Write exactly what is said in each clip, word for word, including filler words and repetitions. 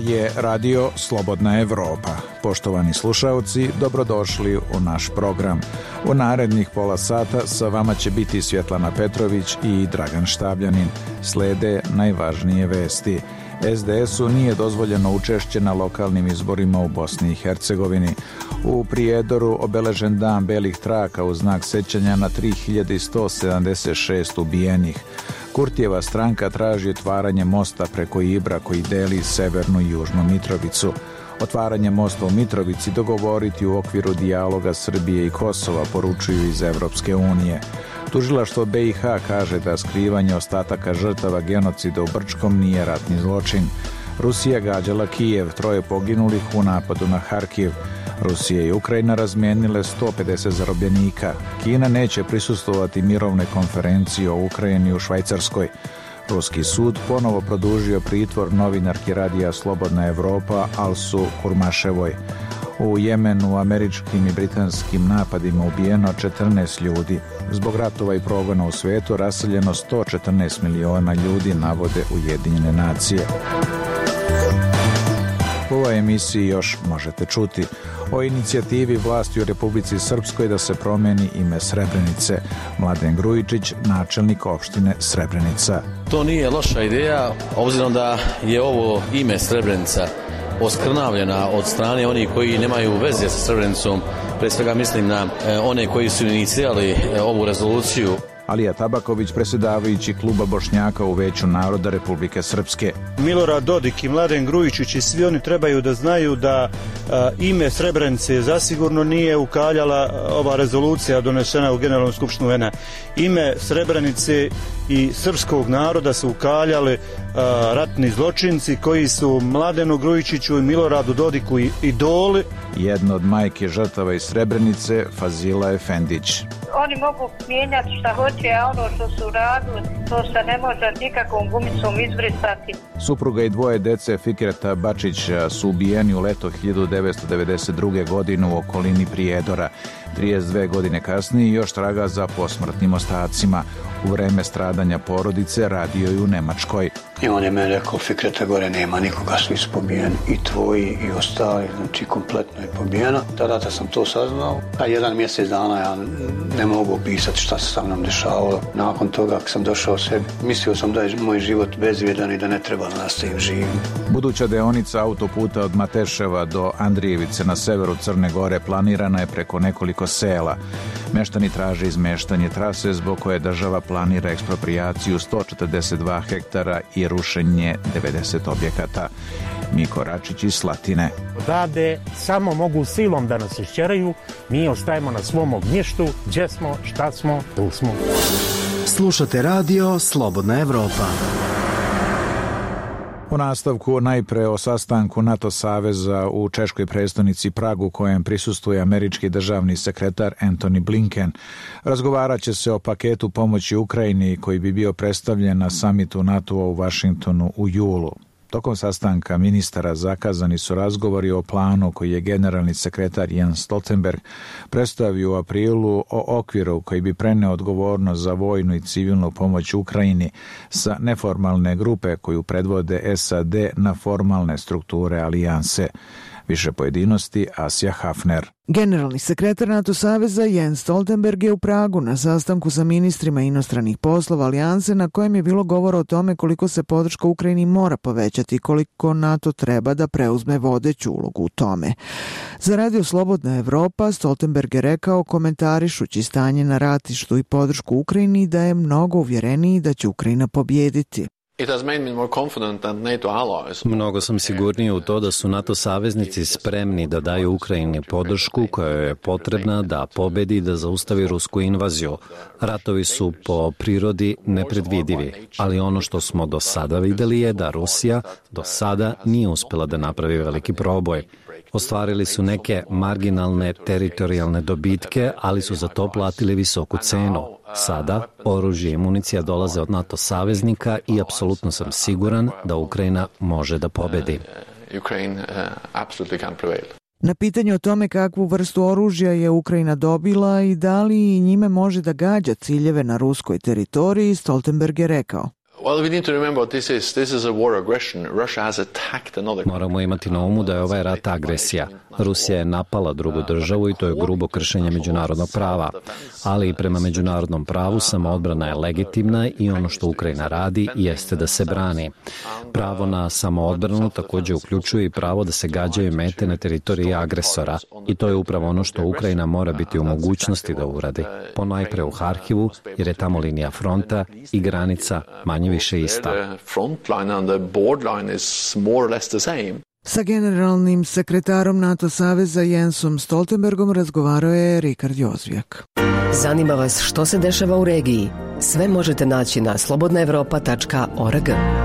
je Radio Slobodna Evropa. Poštovani slušaoci, dobrodošli u naš program. U narednih pola sata sa vama će biti Svjetlana Petrović i Dragan Štabljanin. Slede najvažnije vesti. es de esu nije dozvoljeno učešće na lokalnim izborima u Bosni i Hercegovini. U Prijedoru obeležen dan belih traka u znak sećanja na tri hiljade sto sedamdeset šest ubijenih. Kurtijeva stranka traži otvaranje mosta preko Ibra koji deli severnu i južnu Mitrovicu. Otvaranje mosta u Mitrovici dogovoriti u okviru dijaloga Srbije i Kosova, poručuju iz Evropske unije. Tužilaštvo be i ha kaže da skrivanje ostataka žrtava genocida u Brčkom nije ratni zločin. Rusija gađala Kijev, troje poginulih u napadu na Harkiv. Rusija i Ukrajina razmijenile sto pedeset zarobljenika. Kina neće prisustvovati mirovnoj konferenciji o Ukrajini u Švajcarskoj. Ruski sud ponovo produžio pritvor novinarki radija Slobodna Evropa Alsu Kurmaševoj. U Jemenu američkim i britanskim napadima ubijeno četrnaest ljudi. Zbog ratova i progona u svetu raseljeno sto četrnaest miliona ljudi, navode Ujedinjene nacije. U ovoj emisiji još možete čuti o inicijativi vlasti u Republici Srpskoj da se promeni ime Srebrenice. Mladen Grujičić, načelnik opštine Srebrenica. To nije loša ideja, obzirom da je ovo ime Srebrenica oskrnavljena od strane onih koji nemaju veze sa Srebrenicom. Pre svega mislim na one koji su inicirali ovu rezoluciju. Alija Tabaković, predsjedavajući kluba Bošnjaka u Veću naroda Republike Srpske. Milorad Dodik i Mladen Grujičić i svi oni trebaju da znaju da a, ime Srebrenice zasigurno nije ukaljala ova rezolucija donešena u Generalnom skupštinu u en a. Ime Srebrenice i srpskog naroda su ukaljali a, ratni zločinci koji su Mladenu Grujičiću i Miloradu Dodiku i idoli. Jedna od majke žrtava iz Srebrenice, Fazila Efendić. Oni mogu mijenjati šta hoće, a ono što su radili, to se ne može nikakvom gumicom izbrisati. Supruga i dvoje dece Fikreta Bačića su ubijeni u leto hiljadu devetsto devedeset druge. godine u okolini Prijedora. trideset dve godine kasnije još traga za posmrtnim ostacima. U vreme stradanja porodice radio je u Nemačkoj. I on je meni rekao, Fikreta, gore nema nikoga, svi su pobijeni, i tvoji i ostali, znači kompletno je pobijeno. Tada da sam to saznao, a jedan mjesec dana ja ne mogu opisati šta se sa mnom dešavalo. Nakon toga kad sam došao sebi, mislio sam da je moj život bezvrijedan i da ne treba da nastavim živim. Buduća deonica autoputa od Mateševa do Andrijevice na severu Crne Gore planirana je preko nekoliko sela. Meštani traže izmeštanje trase zbog koje država planira eksproprijaciju sto četrdeset dva hektara i rušenje devedeset objekata. Miko Račić iz Slatine. Odavde samo mogu silom da nas išćeraju, mi ostajemo na svom ognjištu, gdje smo, šta smo, tu smo. Slušate radio Slobodna Evropa. U nastavku najpre o sastanku NATO saveza u češkoj prestonici Pragu kojem prisustvuje američki državni sekretar Antony Blinken. Razgovarat će se o paketu pomoći Ukrajini koji bi bio predstavljen na samitu NATO-a u Vašingtonu u julu. Tokom sastanka ministara zakazani su razgovori o planu koji je generalni sekretar Jens Stoltenberg predstavio u aprilu o okviru koji bi preneo odgovornost za vojnu i civilnu pomoć Ukrajini sa neformalne grupe koju predvode es a de na formalne strukture alijanse. Više pojedinosti Asija Hafner. Generalni sekretar NATO saveza Jens Stoltenberg je u Pragu na sastanku sa ministrima inostranih poslova alijanse na kojem je bilo govora o tome koliko se podrška Ukrajini mora povećati i koliko NATO treba da preuzme vodeću ulogu u tome. Za radio Slobodna Evropa Stoltenberg je rekao, komentarišući stanje na ratištu i podršku Ukrajini, da je mnogo uvjereniji da će Ukrajina pobjediti. Mnogo sam sigurniji u to da su NATO saveznici spremni da daju Ukrajini podršku koja je potrebna da pobedi i da zaustavi rusku invaziju. Ratovi su po prirodi nepredvidivi, ali ono što smo do sada vidjeli je da Rusija do sada nije uspjela da napravi veliki proboj. Ostvarili su neke marginalne teritorijalne dobitke, ali su za to platili visoku cenu. Sada oružje i municija dolaze od NATO saveznika i apsolutno sam siguran da Ukrajina može da pobedi. Na pitanje o tome kakvu vrstu oružja je Ukrajina dobila i da li njime može da gađa ciljeve na ruskoj teritoriji, Stoltenberg je rekao: Moramo imati na umu da je ovaj rat agresija. Rusija je napala drugu državu i to je grubo kršenje međunarodnog prava. Ali i prema međunarodnom pravu samoodbrana je legitimna i ono što Ukrajina radi jeste da se brani. Pravo na samoodbranu također uključuje i pravo da se gađaju mete na teritoriji agresora i to je upravo ono što Ukrajina mora biti u mogućnosti da uradi. Ponajpre u Harkivu, jer je tamo linija fronta i granica manje više ista. Sa generalnim sekretarom NATO saveza Jensom Stoltenbergom razgovarao je Rikard Jozvijak. Zanima vas što se dešava u regiji? Sve možete naći na slobodna evropa tačka org.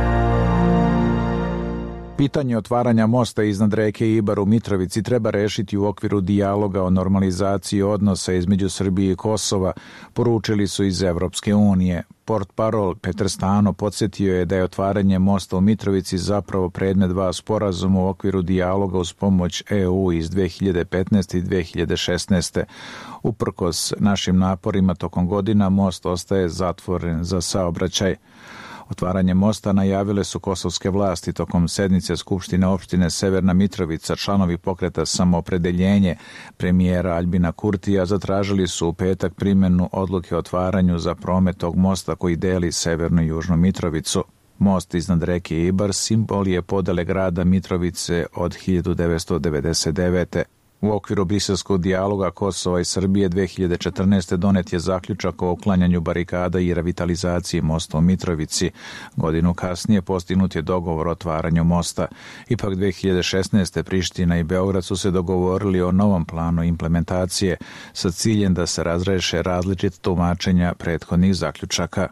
Pitanje otvaranja mosta iznad reke Ibar u Mitrovici treba rešiti u okviru dijaloga o normalizaciji odnosa između Srbije i Kosova, poručili su iz Evropske unije. Portparol Petar Stano podsjetio je da je otvaranje mosta u Mitrovici zapravo predmet dva sporazuma u okviru dijaloga uz pomoć E U iz dve hiljade petnaeste i dve hiljade šesnaeste. Uprkos našim naporima tokom godina most ostaje zatvoren za saobraćaj. Otvaranje mosta najavile su kosovske vlasti tokom sednice Skupštine opštine Severna Mitrovica. Članovi pokreta Samoopredeljenje premijera Aljbina Kurtija zatražili su u petak primjenu odluke o otvaranju za promet tog mosta koji deli Severnu i Južnu Mitrovicu. Most iznad reke Ibar simbol je podele grada Mitrovice od hiljadu devetsto devedeset devete. U okviru briselskog dijaloga Kosova i Srbije dve hiljade četrnaeste. donet je zaključak o uklanjanju barikada i revitalizaciji mosta u Mitrovici. Godinu kasnije postignut je dogovor o otvaranju mosta. Ipak dve hiljade šesnaeste. Priština i Beograd su se dogovorili o novom planu implementacije sa ciljem da se razreše različita tumačenja prethodnih zaključaka.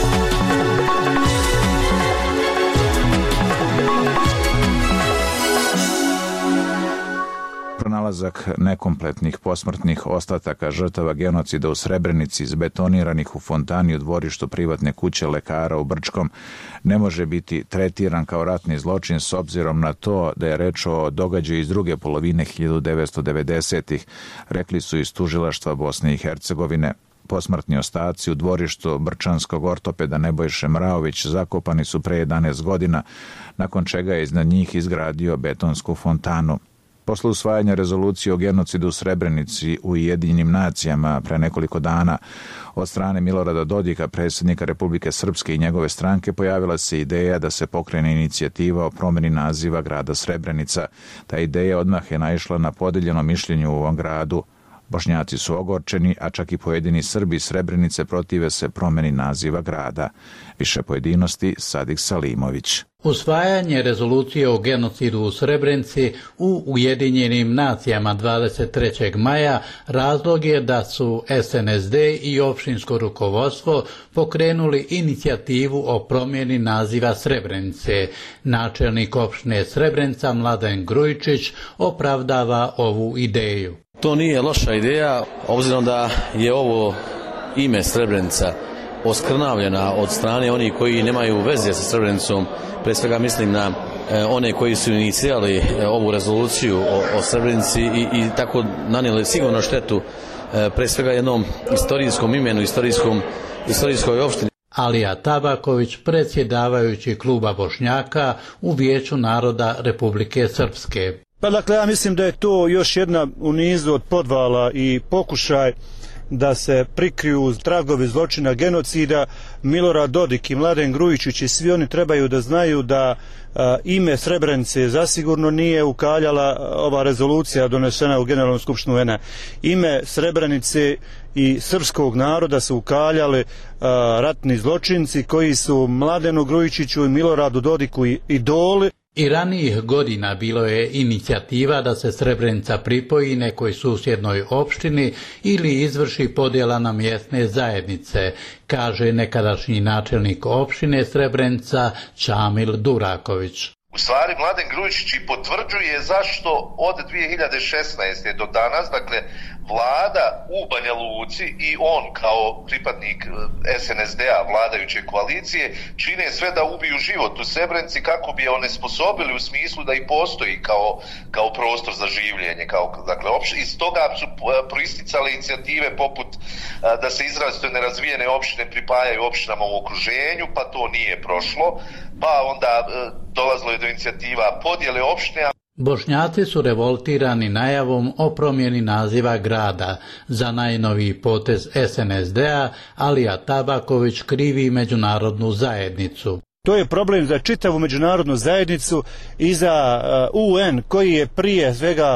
Pronalazak nekompletnih posmrtnih ostataka žrtava genocida u Srebrenici izbetoniranih u fontani u dvorištu privatne kuće lekara u Brčkom ne može biti tretiran kao ratni zločin s obzirom na to da je reč o događaju iz druge polovine hiljadu devetsto devedesetih, rekli su iz tužilaštva Bosne i Hercegovine. Posmrtni ostaci u dvorištu brčanskog ortopeda Nebojše Mraović zakopani su pre jedanaest godina, nakon čega je iznad njih izgradio betonsku fontanu. Posle usvajanja rezolucije o genocidu u Srebrenici u Ujedinjenim nacijama pre nekoliko dana od strane Milorada Dodika, predsjednika Republike Srpske i njegove stranke, pojavila se ideja da se pokrene inicijativa o promjeni naziva grada Srebrenica. Ta ideja odmah je naišla na podeljeno mišljenje u ovom gradu. Bošnjaci su ogorčeni, a čak i pojedini Srbi iz Srebrenice protive se promjeni naziva grada. Više pojedinosti Sadik Salimović. Usvajanje rezolucije o genocidu u Srebrenici u Ujedinjenim nacijama dvadeset trećeg maja razlog je da su S N S D i opštinsko rukovodstvo pokrenuli inicijativu o promjeni naziva Srebrenice. Načelnik opštine Srebrenica Mladen Grujičić opravdava ovu ideju. To nije loša ideja, obzirom da je ovo ime Srebrenica oskrnavljena od strane onih koji nemaju veze sa Srebrenicom. Pre svega mislim na e, one koji su inicirali e, ovu rezoluciju o, o Srebrenici i, i tako nanijeli sigurno štetu e, pre svega jednom istorijskom imenu, istorijskom, istorijskoj opštini. Alija Tabaković, predsjedavajući kluba Bošnjaka u Vijeću naroda Republike Srpske. Pa dakle, ja mislim da je to još jedna u nizu od podvala i pokušaj da se prikriju tragovi zločina genocida. Milorad Dodik i Mladen Grujičić i svi oni trebaju da znaju da a, ime Srebrenice zasigurno nije ukaljala ova rezolucija donešena u Generalnom skupštinu U N A. Ime Srebrenice i srpskog naroda su ukaljali a, ratni zločinci koji su Mladenu Grujičiću i Miloradu Dodiku i idoli. I ranijih godina bilo je inicijativa da se Srebrenica pripoji nekoj susjednoj opštini ili izvrši podjela na mjesne zajednice, kaže nekadašnji načelnik opštine Srebrenica Čamil Duraković. U stvari Mladen Grujičić i potvrđuje zašto od dvije hiljade šesnaeste. do danas, dakle vlada u Banja Luci i on kao pripadnik es en es de a, vladajuće koalicije, čine sve da ubiju život u Srebrenici kako bi je onesposobili u smislu da i postoji kao, kao prostor za življenje. Kao, dakle, iz toga su proisticale inicijative poput da se izrazito nerazvijene opštine pripajaju opštinama u okruženju, pa to nije prošlo, pa onda dolazilo je do inicijativa podjele opštine. Bošnjaci su revoltirani najavom o promjeni naziva grada. Za najnoviji potez es en es de a Alija Tabaković krivi međunarodnu zajednicu. To je problem za čitavu međunarodnu zajednicu i za u en koji je prije svega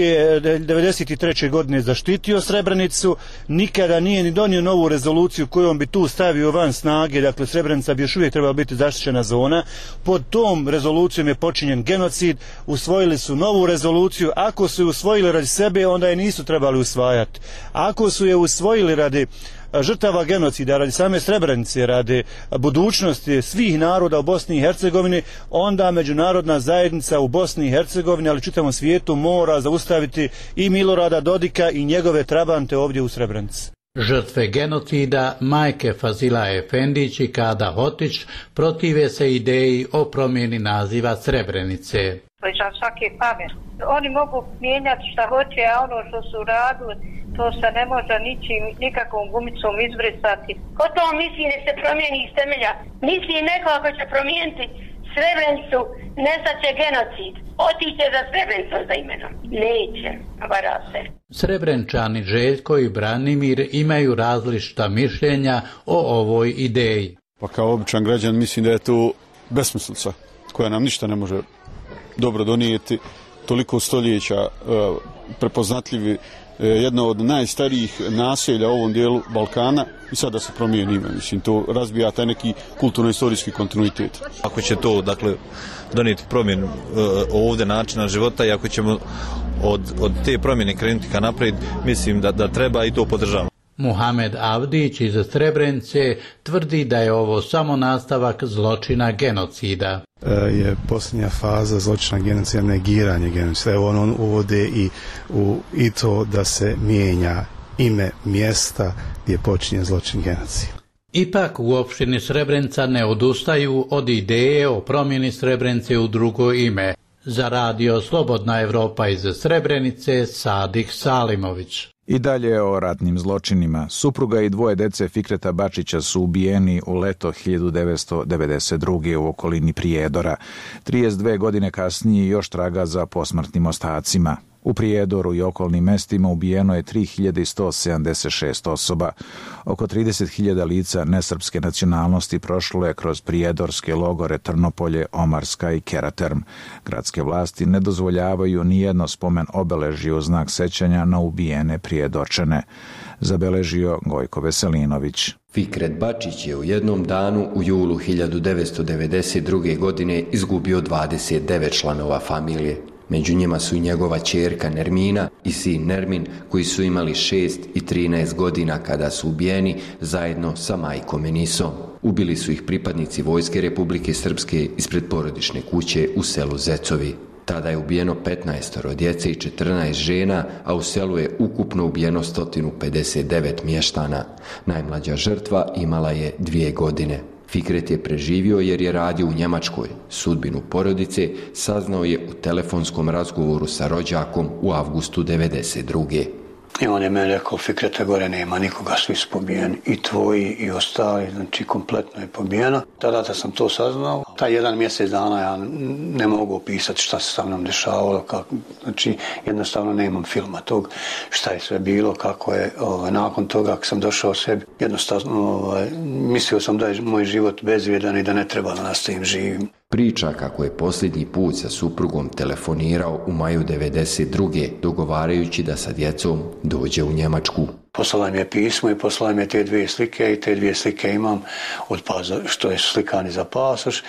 devedeset treće godine zaštitio Srebrenicu, nikada nije ni donio novu rezoluciju kojom bi tu stavio van snage, dakle Srebrenica bi još uvijek trebala biti zaštićena zona. Pod tom rezolucijom je počinjen genocid, usvojili su novu rezoluciju, ako su je usvojili radi sebe, onda je nisu trebali usvajati. Ako su je usvojili radi žrtava genocida, radi same Srebrenice, radi budućnosti svih naroda u Bosni i Hercegovini, onda međunarodna zajednica u Bosni i Hercegovini, ali čitavom svijetu, mora zaustaviti i Milorada Dodika i njegove trabante ovdje u Srebrenici. Žrtve genocida, majke Fazila Efendić i Kada Hotić, protive se ideji o promjeni naziva Srebrenice. Za svake pamet. Oni mogu mijenjati šta hoće, a ono što su radili, to se ne može ničim, nikakvom gumicom izbrisati. Ko to misli ne se promijeni iz temelja? Misli neko ako će promijeniti Srebrenicu, nestaće genocid. Otiće za Srebrenicom za imenom. Neće, vara se. Srebrenčani Željko i Branimir imaju različita mišljenja o ovoj ideji. Pa kao običan građan mislim da je to besmislica koja nam ništa ne može dobro donijeti. Toliko stoljeća prepoznatljivi, jedno od najstarijih naselja u ovom dijelu Balkana i sad da se promijeni ime. Mislim, to razbija taj neki kulturno-istorijski kontinuitet. Ako će to, dakle, donijeti promjenu uh, ovdje načina života i ako ćemo od, od te promjene krenuti ka naprijed, mislim da, da treba i to podržavamo. Muhamed Avdić iz Srebrenice tvrdi da je ovo samo nastavak zločina genocida. Je posljednja faza zločina genocida, negiranje genocida. Evo on uvode i, u, i to da se mijenja ime mjesta gdje počinje zločin genocida. Ipak u opštini Srebrenica ne odustaju od ideje o promjeni Srebrenice u drugo ime. Za radio Slobodna Evropa iz Srebrenice, Sadih Salimović. I dalje o ratnim zločinima. Supruga i dvoje dece Fikreta Bačića su ubijeni u leto hiljadu devetsto devedeset druge. u okolini Prijedora. trideset dve godine kasnije još traga za posmrtnim ostacima. U Prijedoru i okolnim mestima ubijeno je tri hiljade sto sedamdeset šest osoba. Oko trideset hiljada lica nesrpske nacionalnosti prošlo je kroz prijedorske logore Trnopolje, Omarska i Keraterm. Gradske vlasti ne dozvoljavaju nijedno spomen obeležje u znak sećanja na ubijene Prijedorčane. Zabeležio Gojko Veselinović. Fikret Bačić je u jednom danu u julu hiljadu devetsto devedeset druge. godine izgubio dvadeset devet članova familije. Među njima su i njegova ćerka Nermina i sin Nermin, koji su imali šest i trinaest godina kada su ubijeni zajedno sa majkom Enisom. Ubili su ih pripadnici Vojske Republike Srpske ispred porodične kuće u selu Zecovi. Tada je ubijeno petnaestoro djece i četrnaest žena, a u selu je ukupno ubijeno sto pedeset devet mještana. Najmlađa žrtva imala je dvije godine. Fikret je preživio jer je radio u Njemačkoj. Sudbinu porodice saznao je u telefonskom razgovoru sa rođakom u avgustu devedeset druge. I on je meni rekao, Fikreta gore nema nikoga, svi su pobijeni, i tvoji i ostali, znači kompletno je pobijeno. Tada da sam to saznao, taj jedan mjesec dana ja ne mogu opisati šta se sa mnom dešavalo, kako, znači jednostavno nemam filma tog, šta je sve bilo, kako je, ovaj, nakon toga ako sam došao sebi, jednostavno ovaj, mislio sam da je moj život bezvrijedan i da ne treba da nastavim živim. Priča kako je posljednji put sa suprugom telefonirao u maju devedeset druge. dogovarajući da sa djecom dođe u Njemačku. Poslala mi je pismo i poslala mi je te dvije slike i te dvije slike imam od paza, što je slikani za pasoš,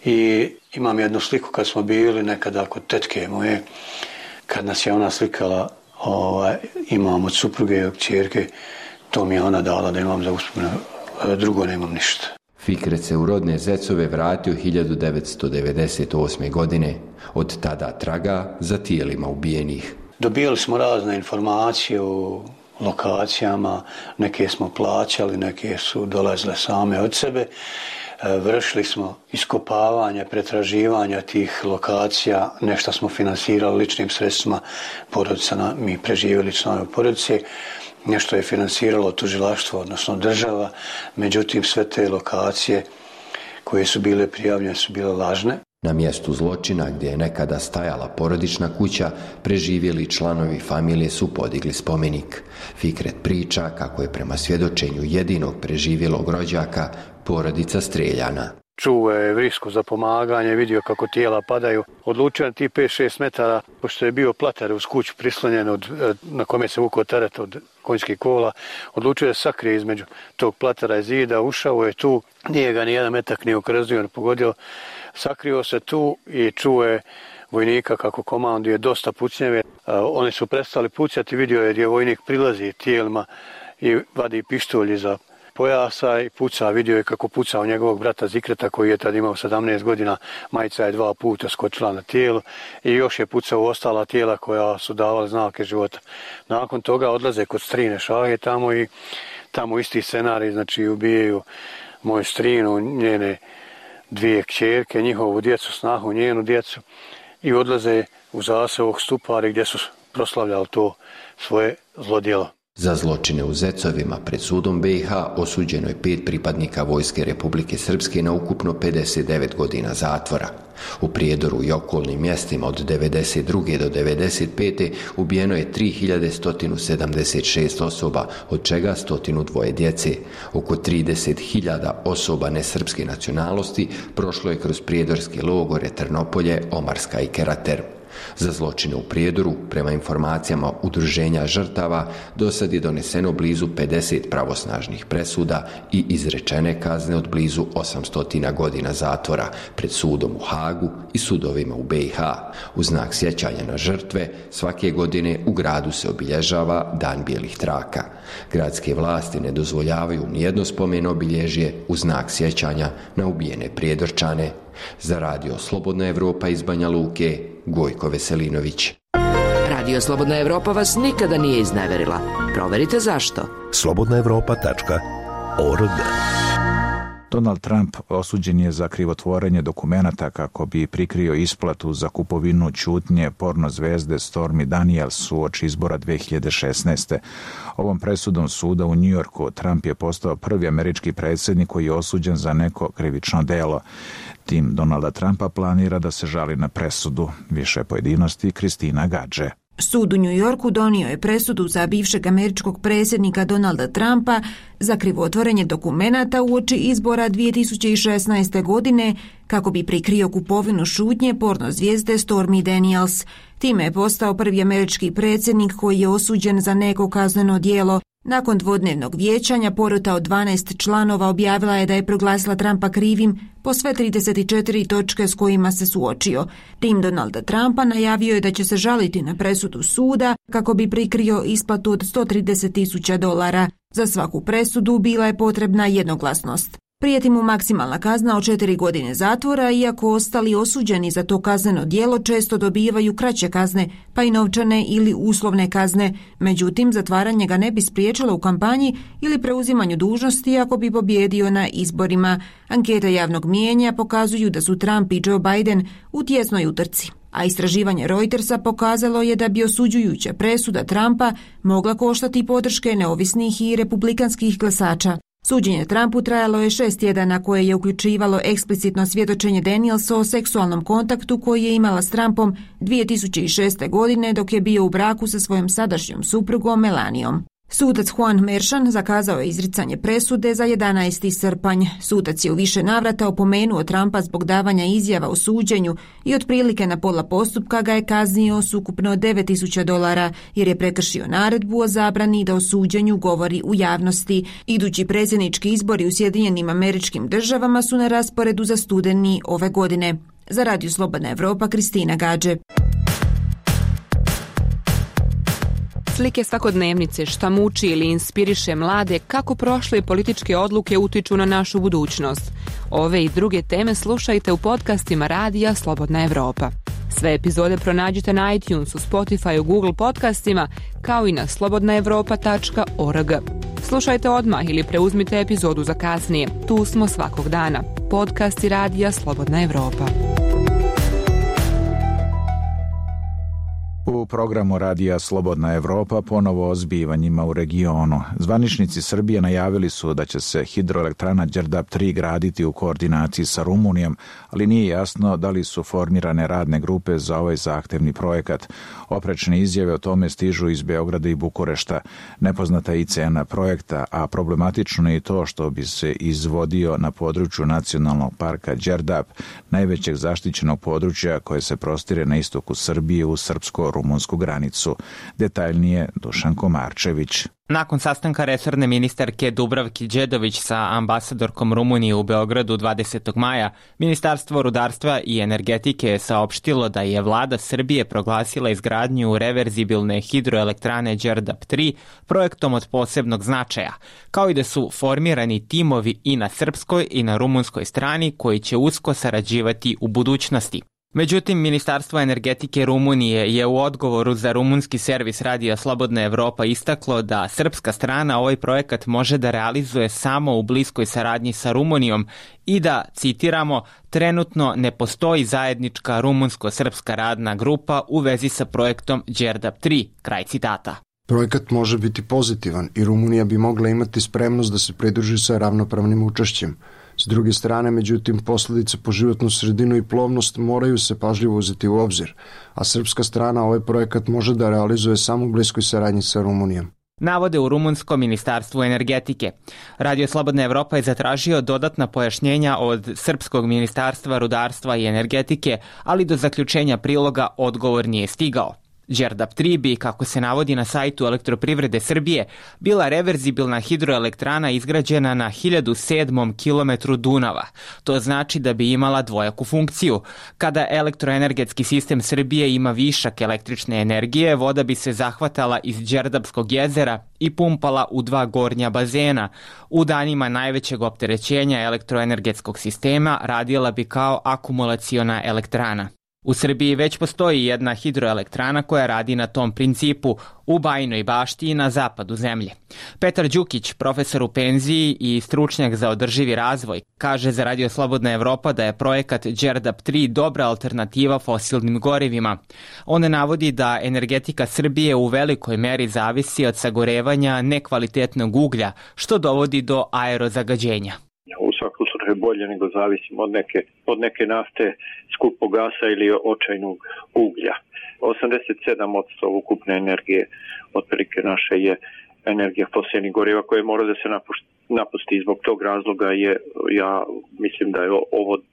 i imam jednu sliku kad smo bili nekada kod tetke moje, kad nas je ona slikala, ovaj, imam od supruge i od kćerke, to mi je ona dala da imam za uspomenu, drugo nemam ništa. Fikret se u rodne Zecove vratio hiljadu devetsto devedeset osme. godine. Od tada traga za tijelima ubijenih. Dobijali smo razne informacije o lokacijama, neke smo plaćali, neke su dolazile same od sebe. Vršili smo iskopavanje, pretraživanja tih lokacija, nešto smo finansirali ličnim sredstvima porodica, mi preživjeli članovi porodice, nešto je finansiralo tužilaštvo, odnosno država, međutim sve te lokacije koje su bile prijavljene su bile lažne. Na mjestu zločina gdje je nekada stajala porodična kuća, preživjeli članovi familije su podigli spomenik. Fikret priča kako je prema svjedočenju jedinog preživjelog rođaka porodica streljana. Čuo je vrisku za pomaganje, vidio kako tijela padaju. Odlučio na ti pet šest metara, pošto je bio plater uz kuću prislonjen od, na kome se vukao teret od konjskih kola, odlučio je sakrije između tog platera i zida, ušao je tu, nije ga ni jedan metak ni okrzio, ni pogodio, sakrio se tu i čuo je vojnika kako komanduje dosta pucnjeve. Oni su prestali pucati, vidio je gdje vojnik prilazi tijelima i vadi pištolj iza pojasa i puca, vidio je kako puca u njegovog brata Zikreta koji je tad imao sedamnaest godina, majica je dva puta skočila na tijelo i još je pucao u ostala tijela koja su davala znake života. Nakon toga odlaze kod strine Šahe tamo i tamo isti scenarij, znači ubijaju moju strinu, njene dvije kćerke, njihovu djecu, snahu, njenu djecu i odlaze u zaseok Stupari gdje su proslavljali to svoje zlodjelo. Za zločine u Zecovima pred sudom B i H osuđeno je pet pripadnika Vojske Republike Srpske na ukupno pedeset devet godina zatvora. U Prijedoru i okolnim mjestima od devedeset druge do devedeset pete ubijeno je tri hiljade sto sedamdeset šest osoba, od čega sto dva djece. Oko trideset hiljada osoba nesrpske nacionalnosti prošlo je kroz prijedorske logore Trnopolje, Omarska i Kerater. Za zločine u Prijedoru, prema informacijama udruženja žrtava, do sad je doneseno blizu pedeset pravosnažnih presuda i izrečene kazne od blizu osamsto godina zatvora pred sudom u Hagu i sudovima u B i H. U znak sjećanja na žrtve, svake godine u gradu se obilježava Dan bijelih traka. Gradske vlasti ne dozvoljavaju nijedno spomen obilježje u znak sjećanja na ubijene Prijedorčane. Za radio Slobodna Evropa iz Banja Luke, Gojko Veselinović. Radio Slobodna Evropa vas nikada nije izneverila. Proverite zašto. slobodna evropa tačka org. Donald Trump osuđen je za krivotvorenje dokumenata kako bi prikrio isplatu za kupovinu ćutnje porno zvezde Stormy Daniels uoči izbora dve hiljade šesnaeste. Ovom presudom suda u Njujorku Trump je postao prvi američki predsjednik koji je osuđen za neko krivično delo. Tim Donalda Trumpa planira da se žali na presudu. Više pojedinosti Kristina Gadže. Sud u New Yorku donio je presudu za bivšeg američkog predsjednika Donalda Trumpa za krivotvorenje dokumenata uoči izbora dvije tisuće šesnaeste. godine kako bi prikrio kupovinu šutnje porno zvijezde Stormy Daniels. Time je postao prvi američki predsjednik koji je osuđen za neko kazneno djelo. Nakon dvodnevnog vijećanja porota od dvanaest članova objavila je da je proglasila Trumpa krivim po sve trideset četiri točke s kojima se suočio. Tim Donalda Trumpa najavio je da će se žaliti na presudu suda kako bi prikrio isplatu od sto trideset tisuća dolara. Za svaku presudu bila je potrebna jednoglasnost. Prijeti mu maksimalna kazna od četiri godine zatvora, iako ostali osuđeni za to kazneno djelo često dobivaju kraće kazne, pa i novčane ili uslovne kazne. Međutim, zatvaranje ga ne bi spriječilo u kampanji ili preuzimanju dužnosti ako bi pobjedio na izborima. Ankete javnog mijenja pokazuju da su Trump i Joe Biden u tijesnoj utrci. A istraživanje Reutersa pokazalo je da bi osuđujuća presuda Trumpa mogla koštati podrške neovisnih i republikanskih glasača. Suđenje Trumpu trajalo je šest tjedana koje je uključivalo eksplicitno svjedočenje Danielsa o seksualnom kontaktu koji je imala s Trumpom dvije tisuće šeste. godine dok je bio u braku sa svojom sadašnjom suprugom Melanijom. Sudac Juan Merchan zakazao je izricanje presude za jedanaesti srpanj. Sudac je u više navrata opomenuo Trumpa zbog davanja izjava o suđenju i otprilike na pola postupka ga je kaznio s ukupno devet tisuća dolara jer je prekršio naredbu o zabrani da o suđenju govori u javnosti. Idući predsjednički izbori u Sjedinjenim Američkim Državama su na rasporedu za studeni ove godine. Za Radio Slobodna Evropa, Kristina Gadže. Slike svakodnevnice, šta muči ili inspiriše mlade, kako prošle političke odluke utiču na našu budućnost. Ove i druge teme slušajte u podcastima Radija Slobodna Evropa. Sve epizode pronađite na iTunesu, Spotifyu, Google podcastima, kao i na slobodna evropa tačka org. Slušajte odmah ili preuzmite epizodu za kasnije. Tu smo svakog dana. Podcast i radija Slobodna Evropa. U programu radija Slobodna Evropa ponovo o zbivanjima u regionu. Zvaničnici Srbije najavili su da će se hidroelektrana Đerdap tri graditi u koordinaciji sa Rumunijom, ali nije jasno da li su formirane radne grupe za ovaj zahtevni projekat. Oprečne izjave o tome stižu iz Beograda i Bukurešta. Nepoznata je i cena projekta, a problematično je i to što bi se izvodio na području nacionalnog parka Đerdap, najvećeg zaštićenog područja koje se prostire na istoku Srbije u srpsko-rumunsku granicu. Detaljnije Dušan Komarčević. Nakon sastanka resorne ministarke Dubravki Đedović sa ambasadorkom Rumunije u Beogradu dvadesetog maja, Ministarstvo rudarstva i energetike je saopštilo da je vlada Srbije proglasila izgradnju reverzibilne hidroelektrane Đerdap tri projektom od posebnog značaja, kao i da su formirani timovi i na srpskoj i na rumunskoj strani koji će usko sarađivati u budućnosti. Međutim, Ministarstvo energetike Rumunije je u odgovoru za rumunski servis radija Slobodna Evropa istaklo da srpska strana ovaj projekat može da realizuje samo u bliskoj saradnji sa Rumunijom i da, citiramo, trenutno ne postoji zajednička rumunsko-srpska radna grupa u vezi sa projektom Đerdap tri, kraj citata. Projekat može biti pozitivan i Rumunija bi mogla imati spremnost da se pridruži sa ravnopravnim učešćem. S druge strane, međutim, posljedice po životnu sredinu i plovnost moraju se pažljivo uzeti u obzir, a srpska strana ovaj projekat može da realizuje samo u bliskoj saradnji sa Rumunijom. Navode u rumunskom ministarstvu energetike. Radio Slobodna Evropa je zatražio dodatna pojašnjenja od srpskog ministarstva rudarstva i energetike, ali do zaključenja priloga odgovor nije stigao. Đerdap tri bi, kako se navodi na sajtu Elektroprivrede Srbije, bila reverzibilna hidroelektrana izgrađena na hiljadu sedmom kilometru Dunava. To znači da bi imala dvojaku funkciju. Kada elektroenergetski sistem Srbije ima višak električne energije, voda bi se zahvatala iz Đerdapskog jezera i pumpala u dva gornja bazena. U danima najvećeg opterećenja elektroenergetskog sistema radila bi kao akumulaciona elektrana. U Srbiji već postoji jedna hidroelektrana koja radi na tom principu u Bajinoj Bašti i na zapadu zemlje. Petar Đukić, profesor u penziji i stručnjak za održivi razvoj, kaže za Radio Slobodna Evropa da je projekat Đerdap tri dobra alternativa fosilnim gorivima. On navodi da energetika Srbije u velikoj meri zavisi od sagorevanja nekvalitetnog uglja, što dovodi do aerozagađenja. U svakom slučaju bolje nego zavisimo od neke, od neke nafte, skupog gasa ili očajnog uglja. osamdeset sedam posto ukupne energije otprilike naše je energija fosilnih goriva koje mora da se napusti i zbog tog razloga je, ja mislim da je ovo uh,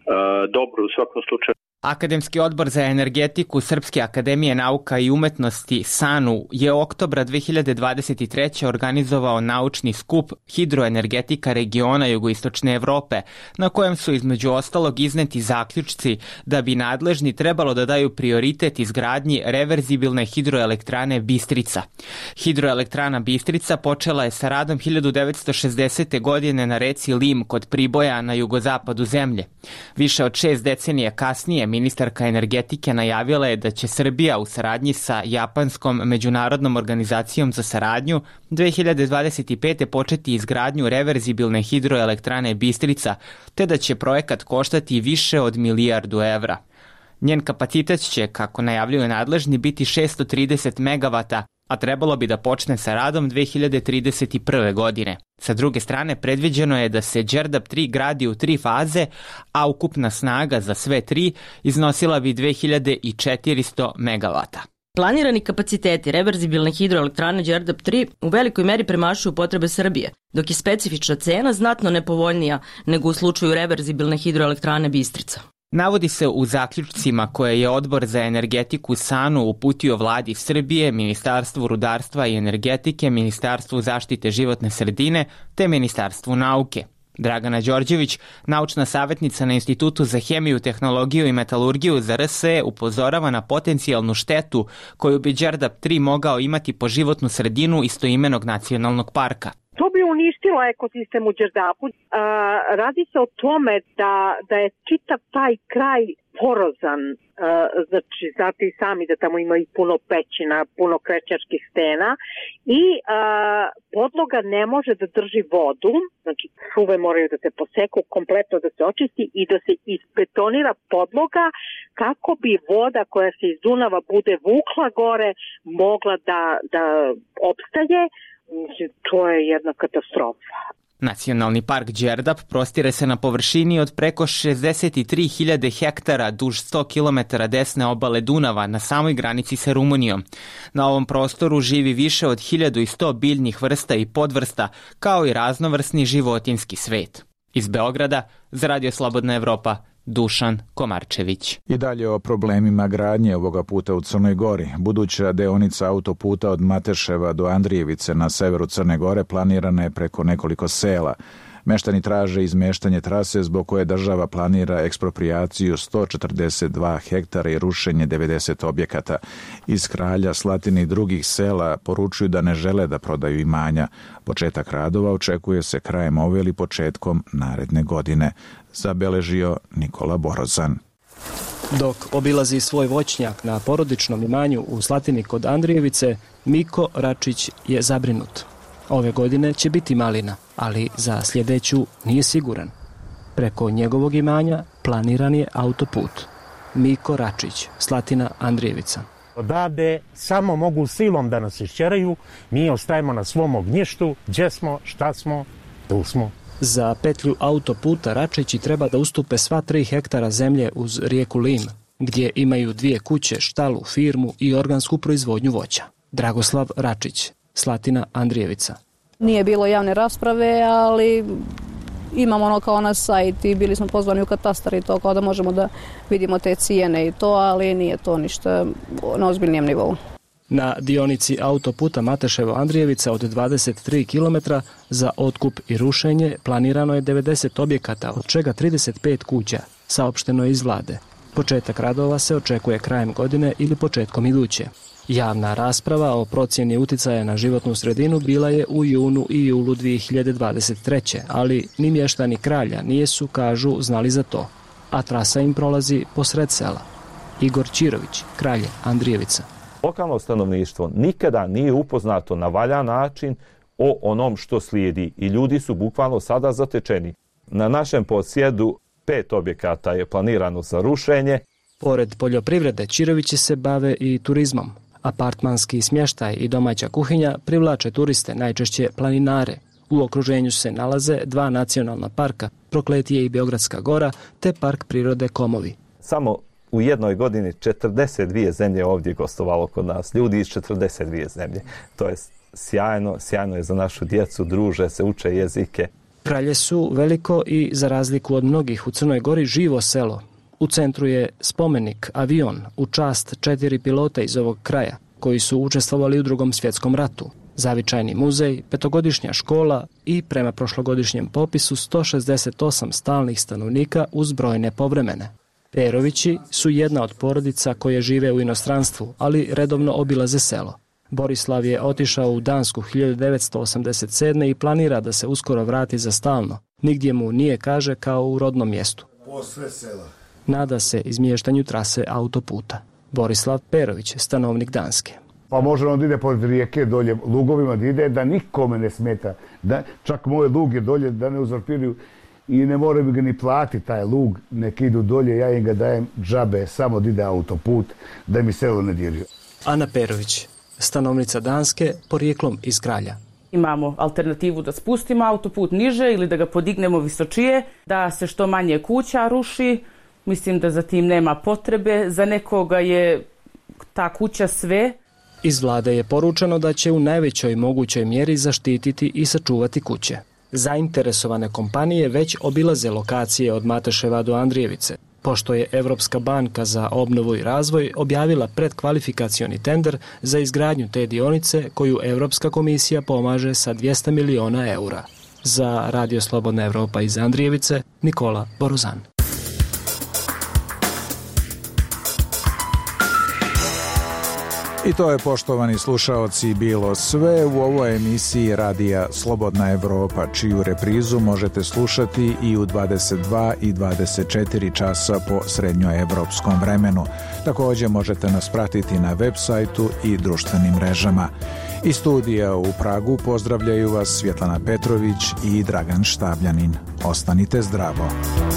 dobro u svakom slučaju. Akademski odbor za energetiku Srpske akademije nauka i umetnosti SANU je oktobra dve hiljade dvadeset treće. organizovao naučni skup Hidroenergetika regiona jugoistočne Evrope, na kojem su između ostalog izneti zaključci da bi nadležni trebalo da daju prioritet izgradnji reverzibilne hidroelektrane Bistrica. Hidroelektrana Bistrica počela je sa radom hiljadu devetsto šezdesete. godine na reci Lim kod Priboja na jugozapadu zemlje. Više od šest decenija kasnije ministarka energetike najavila je da će Srbija u saradnji sa Japanskom međunarodnom organizacijom za saradnju dve hiljade dvadeset pete. početi izgradnju reverzibilne hidroelektrane Bistrica, te da će projekat koštati više od milijardu evra. Njen kapacitet će, kako najavljuju nadležni, biti šesto trideset megavata, a trebalo bi da počne sa radom dve hiljade trideset prve. godine. Sa druge strane, predviđeno je da se Đerdap tri gradi u tri faze, a ukupna snaga za sve tri iznosila bi dve hiljade četiristo megavata. Planirani kapaciteti reverzibilne hidroelektrane Đerdap tri u velikoj meri premašuju potrebe Srbije, dok je specifična cena znatno nepovoljnija nego u slučaju reverzibilne hidroelektrane Bistrica. Navodi se u zaključcima koje je Odbor za energetiku SANU uputio vladi Srbije, Ministarstvu rudarstva i energetike, Ministarstvu zaštite životne sredine te Ministarstvu nauke. Dragana Đorđević, naučna savjetnica na Institutu za hemiju, tehnologiju i metalurgiju za R S E, upozorava na potencijalnu štetu koju bi Đerdap tri mogao imati po životnu sredinu istoimenog nacionalnog parka. To bi uništilo ekosistem u Đerdapu. Radi se o tome da, da je čitav taj kraj porozan, znači znate i sami da tamo ima i puno pećina, puno krečnjačkih stena i a, podloga ne može da drži vodu, znači šume moraju da se poseku, kompletno da se očisti i da se isbetonira podloga kako bi voda koja se iz Dunava bude vukla gore mogla da, da opstaje. To je jedna katastrofa. Nacionalni park Đerdap prostire se na površini od preko šezdeset tri hiljade hektara duž sto kilometara desne obale Dunava na samoj granici sa Rumunijom. Na ovom prostoru živi više od hiljadu sto biljnih vrsta i podvrsta, kao i raznovrsni životinjski svet. Iz Beograda, za Radio Slobodna Evropa, Dušan Komarčević. I dalje o problemima gradnje ovoga puta u Crnoj Gori. Buduća deonica autoputa od Mateševa do Andrijevice na severu Crne Gore planirana je preko nekoliko sela. Meštani traže izmeštanje trase zbog koje država planira eksproprijaciju sto četrdeset dva hektara i rušenje devedeset objekata. Iz Kralja, Slatine i drugih sela poručuju da ne žele da prodaju imanja. Početak radova očekuje se krajem ove ili početkom naredne godine, zabeležio Nikola Borozan. Dok obilazi svoj voćnjak na porodičnom imanju u Slatini kod Andrijevice, Miko Račić je zabrinut. Ove godine će biti malina, ali za sljedeću nije siguran. Preko njegovog imanja planiran je autoput. Miko Račić, Slatina, Andrijevica. Odavde samo mogu silom da nas išćeraju, mi ostajemo na svom ognjištu, gdje smo, šta smo, tu smo. Za petlju autoputa Račići treba da ustupe sva tri hektara zemlje uz rijeku Lim, gdje imaju dvije kuće, štalu, firmu i organsku proizvodnju voća. Dragoslav Račić, Slatina, Andrijevica. Nije bilo javne rasprave, ali imamo ono kao na sajt i bili smo pozvani u katastar i to kao da možemo da vidimo te cijene i to, ali nije to ništa na ozbiljnijem nivou. Na dionici autoputa Mateševo-Andrijevica od dvadeset tri kilometra za otkup i rušenje planirano je devedeset objekata, od čega trideset pet kuća, saopšteno je iz vlade. Početak radova se očekuje krajem godine ili početkom iduće. Javna rasprava o procjeni uticaja na životnu sredinu bila je u junu i julu dvije hiljade dvadeset treće. ali ni mještani Kralja nijesu, kažu, znali za to, a trasa im prolazi posred sela. Igor Čirović, Kralje, Andrijevica. Lokalno stanovništvo nikada nije upoznato na valjan način o onom što slijedi i ljudi su bukvalno sada zatečeni. Na našem posjedu pet objekata je planirano za rušenje. Pored poljoprivrede, Čirovići se bave i turizmom. Apartmanski smještaj i domaća kuhinja privlače turiste, najčešće planinare. U okruženju se nalaze dva nacionalna parka, Prokletije i Beogradska gora, te park prirode Komovi. Samo u jednoj godini četrdeset dvije zemlje ovdje gostovalo kod nas, ljudi iz četrdeset dvije zemlje. To je sjajno, sjajno je za našu djecu, druže se, uče jezike. Kralje su veliko i, za razliku od mnogih u Crnoj Gori, živo selo. U centru je spomenik, avion, u čast četiri pilota iz ovog kraja, koji su učestvovali u Drugom svjetskom ratu. Zavičajni muzej, petogodišnja škola i, prema prošlogodišnjem popisu, sto šezdeset osam stalnih stanovnika uz brojne povremene. Perovići su jedna od porodica koje žive u inostranstvu, ali redovno obilaze selo. Borislav je otišao u Dansku hiljadu devetsto osamdeset sedme. i planira da se uskoro vrati za stalno. Nigdje mu nije, kaže, kao u rodnom mjestu. Posve sela. Nada se izmještanju trase autoputa. Borislav Perović, stanovnik Danske. Pa može on da ide pod rijeke dolje, lugovima da ide, da nikome ne smeta. Da, čak moje lug je dolje, da ne uzurpiraju i ne moraju ga ni platiti taj lug, nek idu dolje, ja im ga dajem džabe, samo da ide autoput, da mi selo ne diraju. Ana Perović, stanovnica Danske, porijeklom iz Kralja. Imamo alternativu da spustimo autoput niže ili da ga podignemo visočije, da se što manje kuća ruši. Mislim da za tim nema potrebe, za nekoga je ta kuća sve. Iz vlade je poručeno da će u najvećoj mogućoj mjeri zaštititi i sačuvati kuće. Zainteresovane kompanije već obilaze lokacije od Mateševa do Andrijevice, pošto je Evropska banka za obnovu i razvoj objavila predkvalifikacioni tender za izgradnju te dionice koju Evropska komisija pomaže sa dvjesto miliona eura. Za Radio Slobodna Evropa iz Andrijevice, Nikola Borozan. I to je, poštovani slušaoci, bilo sve u ovoj emisiji Radija Slobodna Evropa, čiju reprizu možete slušati i u dvadeset dva i dvadeset četiri časa po srednjoevropskom vremenu. Također možete nas pratiti na web sajtu i društvenim mrežama. Iz studija u Pragu pozdravljaju vas Svjetlana Petrović i Dragan Štabljanin. Ostanite zdravo.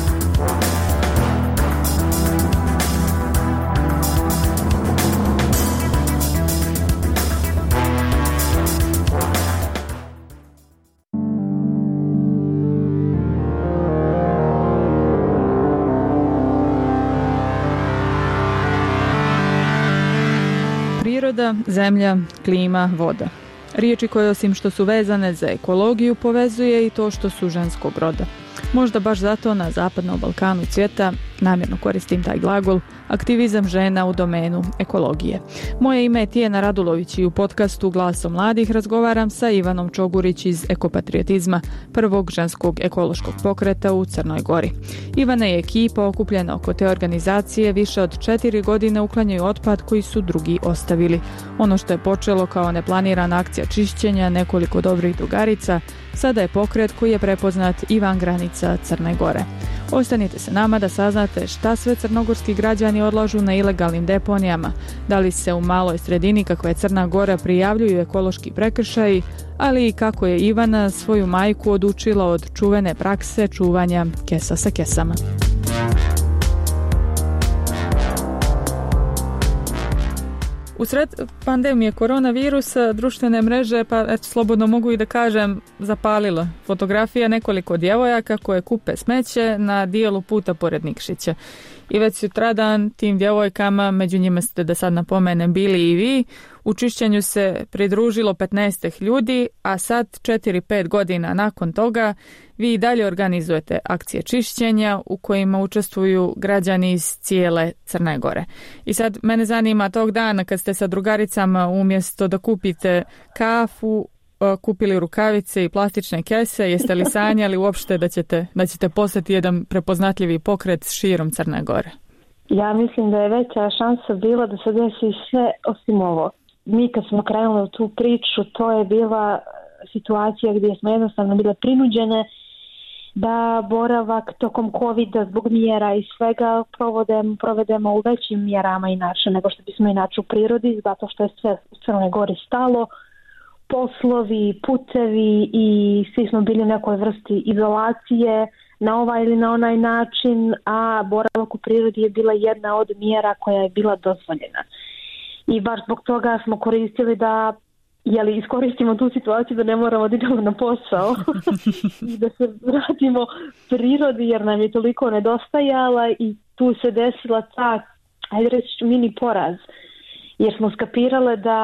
Priroda, zemlja, klima, voda. Riječi koje osim što su vezane za ekologiju povezuje i to što su ženskog roda. Možda baš zato na Zapadnom Balkanu cvjeta, namjerno koristim taj glagol, aktivizam žena u domenu ekologije. Moje ime je Tijena Radulović i u podcastu Glasom mladih razgovaram sa Ivanom Čogurić iz Ekopatriotizma, prvog ženskog ekološkog pokreta u Crnoj Gori. Ivana i ekipa okupljena oko te organizacije više od četiri godine uklanjaju otpad koji su drugi ostavili. Ono što je počelo kao neplanirana akcija čišćenja nekoliko dobrih drugarica, sada je pokret koji je prepoznat i van granica Crne Gore. Ostanite se nama da saznate šta sve crnogorski građani odlažu na ilegalnim deponijama, da li se u maloj sredini kakva je Crna Gora prijavljuju ekološki prekršaji, ali i kako je Ivana svoju majku odučila od čuvene prakse čuvanja kesa sa kesama. U sred pandemije koronavirusa društvene mreže, pa eto, slobodno mogu i da kažem, zapalilo fotografija nekoliko djevojaka koje kupe smeće na dijelu puta pored Nikšića. I već sutradan tim djevojkama, među njima ste, da sad napomenem, bili i vi, u čišćenju se pridružilo petnaest ljudi, a sad četiri pet godina nakon toga vi i dalje organizujete akcije čišćenja u kojima učestvuju građani iz cijele Crne Gore. I sad mene zanima tog dana kad ste sa drugaricama umjesto da kupite kafu, kupili rukavice i plastične kese, jeste li sanjali uopšte da ćete, da ćete postati jedan prepoznatljivi pokret širom Crne Gore? Ja mislim da je veća šansa bila da se desi sve osim ovo. Mi kad smo krenuli u tu priču, to je bila situacija gdje smo jednostavno bile prinuđene da boravak tokom covida zbog mjera i svega provodemo, provedemo u većim mjerama inače nego što bismo inače u prirodi, zato što je sve u Crnoj Gori stalo, poslovi, putevi i svi smo bili u nekoj vrsti izolacije na ovaj ili na onaj način, a boravak u prirodi je bila jedna od mjera koja je bila dozvoljena. I baš zbog toga smo koristili da jeli, iskoristimo tu situaciju da ne moramo da idemo na posao i da se vratimo prirodi jer nam je toliko nedostajala i tu se desila ta, ajde reći, mini poraz. Jer smo skapirale da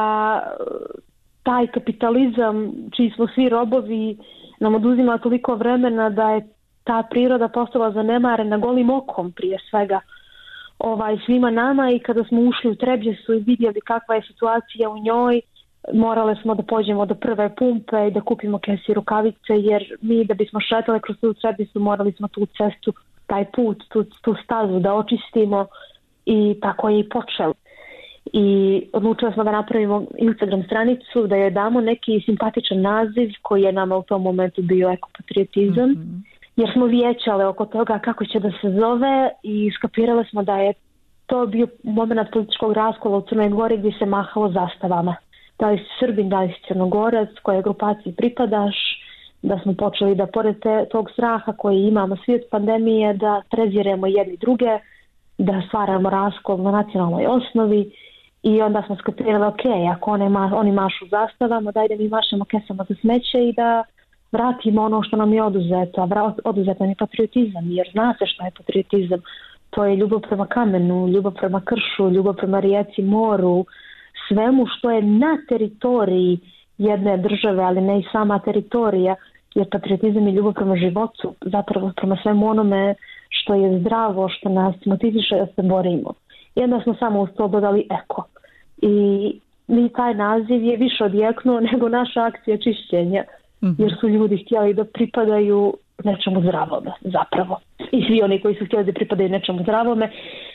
taj kapitalizam čiji smo svi robovi nam oduzima toliko vremena da je ta priroda postala zanemarena golim okom prije svega ovaj, svima nama i kada smo ušli u Trebjesu i vidjeli kakva je situacija u njoj, morale smo da pođemo do prve pumpe i da kupimo kese i rukavice jer mi da bismo šetali kroz tu Trebjesu morali smo tu cestu, taj put, tu, tu stazu da očistimo i tako je i počelo. I odlučili smo da napravimo Instagram stranicu, da joj damo neki simpatičan naziv koji je nama u tom momentu bio ekopatriotizam, mm-hmm. jer smo vijećale oko toga kako će da se zove i skapirali smo da je to bio moment političkog raskola u Crnoj Gori gdje se mahalo zastavama. Da li si Srbin, da li si Crnogorac, koje grupaciji pripadaš, da smo počeli da pored te, tog straha koji imamo svi od pandemije, da preziremo jedni druge, da stvaramo raskol na nacionalnoj osnovi. I onda smo skapirali, ok, ako one ma, oni mašu zastavama, dajde mi mašemo kesama za smeće i da vratimo ono što nam je oduzeto. A oduzet nam je patriotizam, jer zna se što je patriotizam. To je ljubav prema kamenu, ljubav prema kršu, ljubav prema rijeci, moru, svemu što je na teritoriji jedne države, ali ne i sama teritorija, jer patriotizam je ljubav prema životu, zapravo prema svemu onome što je zdravo, što nas motiviše da se borimo. I onda smo samo uz to dodali eko. I mi taj naziv je više odjeknuo nego naša akcija čišćenja, mm-hmm. jer su ljudi htjeli da pripadaju nečemu zdravome, zapravo. I svi oni koji su htjeli da pripadaju nečemu zdravome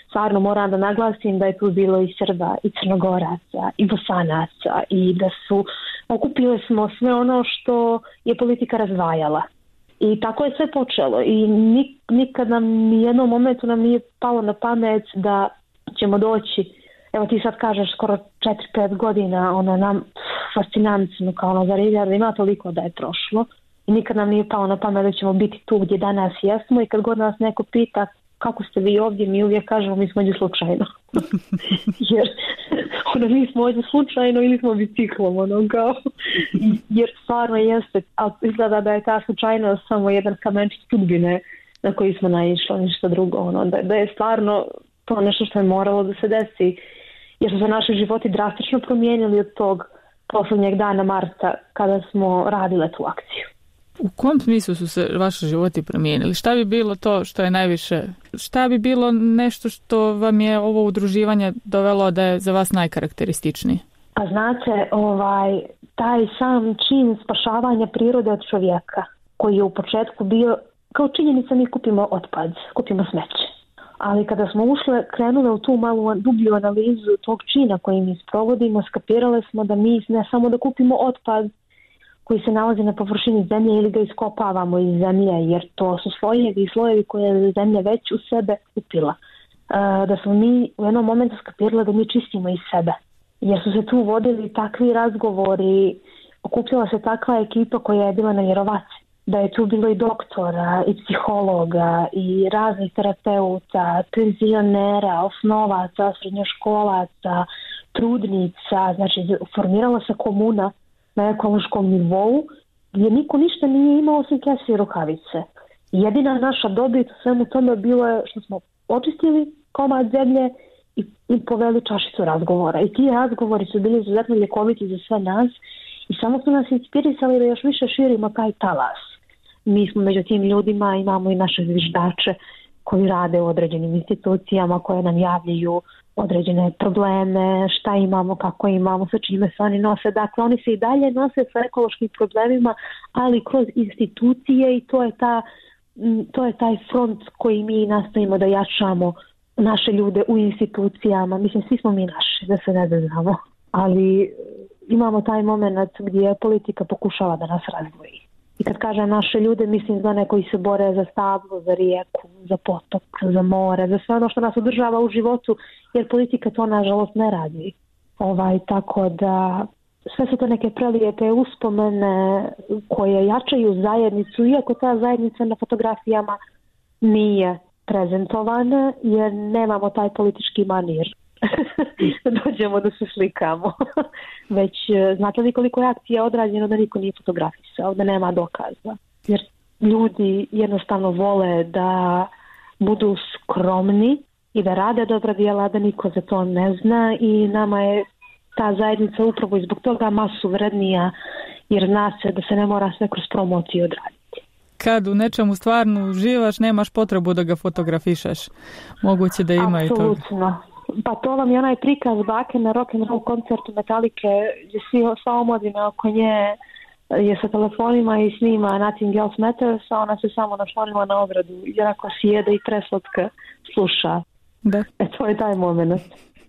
stvarno moram da naglasim da je tu bilo i Srba, i Crnogoraca, i Bosanaca, i da su, okupili smo sve ono što je politika razdvajala. I tako je sve počelo i nik, nikad nam ni jednom momentu nam nije palo na pamet da ćemo doći, evo ti sad kažeš skoro četiri pet godina, ono nam fascinantno, kao ono zar da ima toliko da je prošlo i nikad nam nije palo na pamet da ćemo biti tu gdje danas jesmo i kad god nas neko pita kako ste vi ovdje, mi uvijek kažemo mi smo ovdje slučajno. Jer ono, mi smo ovdje slučajno ili smo biciklom, ono kao, jer stvarno jeste, ali izgleda da je ta slučajnost samo jedan kamenčić sudbine na koji smo naišli, ništa drugo, ono, da, da je stvarno to nešto što je moralo da se desi, jer su se naši životi drastično promijenili od tog posljednjeg dana marta kada smo radile tu akciju. U kom smislu su se vaši životi promijenili? Šta bi bilo to što je najviše? Šta bi bilo nešto što vam je ovo udruživanje dovelo da je za vas najkarakterističniji? A znate, ovaj, taj sam čin spašavanja prirode od čovjeka, koji je u početku bio, kao činjenica mi kupimo otpad, kupimo smeće. Ali kada smo ušle, krenule u tu malu dublju analizu tog čina koji mi sprovodimo, skapirale smo da mi ne samo da kupimo otpad koji se nalazi na površini zemlje ili ga iskopavamo iz zemlje, jer to su slojevi i slojevi koje je zemlja već u sebe upila. Da smo mi u jednom momentu skapirali da mi čistimo iz sebe, jer su se tu vodili takvi razgovori, okupljala se takva ekipa koja je bila nevjerovatna. Da je tu bilo i doktora, i psihologa, i raznih terapeuta, penzionera, osnovaca, srednjoškolaca, trudnica, znači formirala se komuna na ekološkom nivou gdje niko ništa nije imao osim kese i rukavice. Jedina naša dobit u svemu tome bilo je što smo očistili komad zemlje i, i poveli čašicu razgovora. I ti razgovori su bili izuzetno ljekoviti za sve nas i samo su nas inspirisali da još više širimo taj talas. Mi smo među tim ljudima, imamo i naše zviždače koji rade u određenim institucijama koje nam javljaju određene probleme, šta imamo, kako imamo, sa čime se oni nose. Dakle, oni se i dalje nose sa ekološkim problemima, ali kroz institucije i to je, ta, to je taj front koji mi nastavimo da jačamo naše ljude u institucijama. Mislim, svi smo mi naši, da se ne znamo, ali imamo taj moment gdje politika pokušava da nas razdvoji. I kad kažem naše ljude, mislim za one koji se bore za stablo, za rijeku, za potok, za more, za sve ono što nas održava u životu, jer politika to nažalost ne radi. Ovaj, tako da sve su to neke prelijepe uspomene koje jačaju zajednicu, iako ta zajednica na fotografijama nije prezentovana, jer nemamo taj politički manir. Dođemo da se slikamo. Već znate li koliko je akcija odrađeno da niko nije fotografisao, da nema dokaza. Jer ljudi jednostavno vole da budu skromni i da rade dobra djela, da niko za to ne zna i nama je ta zajednica upravo i zbog toga masu vrednija, jer zna se da se ne mora sve kroz promociju odraditi. Kad u nečemu stvarno uživaš, nemaš potrebu da ga fotografišeš. Moguće da ima i to. Apsolutno. Pa to vam je onaj prikaz bake na rock and roll koncertu Metalike gdje svi, sva omladina oko nje je sa telefonima i snima Nothing Else Matters, a ona se samo našlonila na ogradu jer ako sjede i preslatka sluša. Da. E to je taj moment.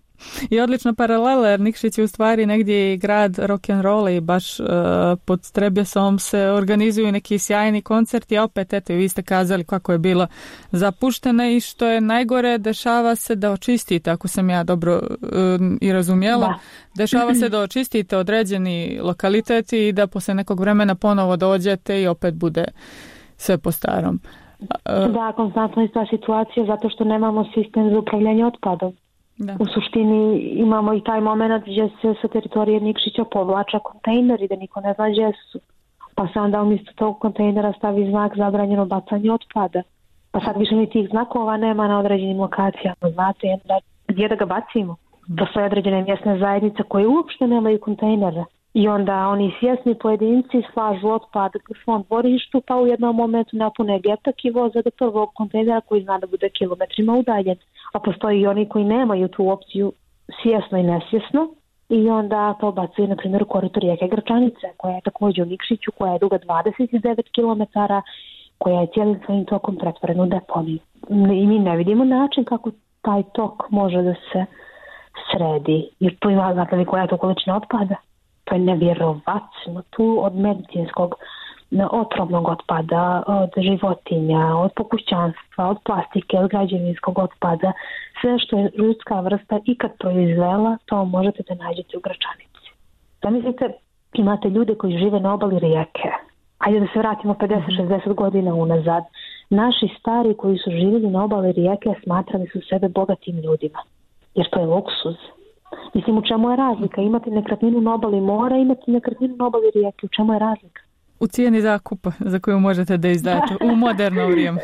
I odlična paralela, jer Nikšić je u stvari negdje i grad rock'n'rolla i baš uh, pod Trebjesom se organizuju neki sjajni koncerti, a opet eto vi ste kazali kako je bilo zapušteno i što je najgore, dešava se da očistite, ako sam ja dobro uh, i razumjela, da. Dešava se da očistite određeni lokaliteti i da poslije nekog vremena ponovo dođete i opet bude sve po starom. Uh, da, konstantno je ta situacija zato što nemamo sistem za upravljanje otpadom. Da. U suštini imamo i taj moment gdje se sa teritorije Nikšića povlača kontejneri da niko ne zna gdje su. Pa se onda umjesto tog kontejnera stavi znak zabranjeno bacanje otpada. Pa sad više ni tih znakova nema na određenim lokacijama. Znate, gdje da ga bacimo? Postoje određene mjesne zajednice koje uopšte nemaju kontejnera. I onda oni svjesni pojedinci slažu otpad u svom dvorištu pa u jednom momentu napune getak i voze do prvog kontejnera koji zna da bude kilometrima udaljen. A postoji i oni koji nemaju tu opciju svjesno i nesvjesno i onda to bacaju na primjer u korito rijeke Grčanice koja je također u Nikšiću, koja je duga dvadeset devet kilometara, koja je cijelim svojim tokom pretvorena u deponiju. I mi ne vidimo način kako taj tok može da se sredi. Jer tu ima, znate li koja je to količina otpada? To je nevjerovatno. Tu od medicinskog otrovnog otpada, od životinja, od pokućanstva, od plastike, od građevinskog otpada, sve što je ljudska vrsta ikad proizvela, to možete da nađete u Gračanici. Zamislite, imate ljude koji žive na obali rijeke. Ajde da se vratimo pedeset šezdeset godina unazad. Naši stari koji su živjeli na obali rijeke smatrali su sebe bogatim ljudima. Jer to je luksuz. Mislim, u čemu je razlika? Imate nekretninu na obali mora, imate nekretninu na obali rijeke. U čemu je razlika? U cijeni zakupa za koju možete da izdajete u moderno vrijeme.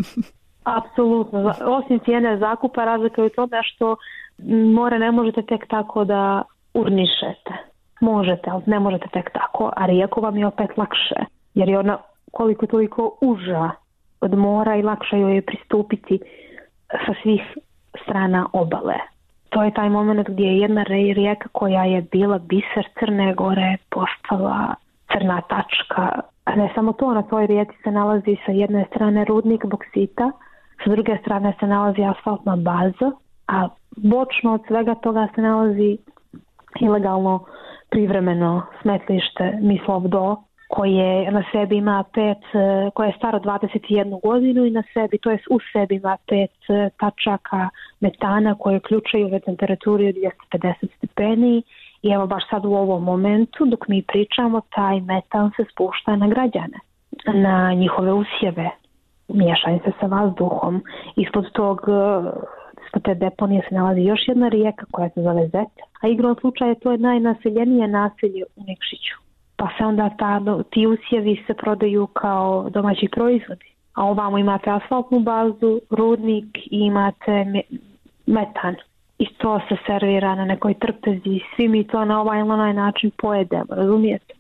Apsolutno. Osim cijene zakupa, razlika je u tome što more ne možete tek tako da urnišete. Možete, ali ne možete tek tako. A rijeku vam je opet lakše. Jer je ona koliko toliko uža od mora i lakše joj je pristupiti sa svih strana obale. To je taj moment gdje je jedna rijeka koja je bila biser Crne Gore postala crna tačka. A ne samo to, na toj rijeci se nalazi sa jedne strane rudnik boksita, sa druge strane se nalazi asfaltna baza, a bočno od svega toga se nalazi ilegalno privremeno smetlište Mislov do, koje na sebi ima pet, koje je staro dvadeset jednu godinu i na sebi, to jest u sebi ima pet tačaka metana koje ključaju ove temperaturi od dvjesto pedeset stepeni i evo baš sad u ovom momentu dok mi pričamo taj metan se spušta na građane, na njihove usjeve, miješanje se sa vazduhom. Ispod tog, ispod te deponije se nalazi još jedna rijeka koja se zove Zet, a igrom slučaja to je najnaseljenije naselje u Nikšiću. Pa se onda ta, ti usjevi se prodaju kao domaći proizvodi. A ovamo imate asfaltnu bazu, rudnik i imate me, metan. I to se servira na nekoj trpezi. Svi mi to na ovaj ili onaj način pojedemo, razumijete?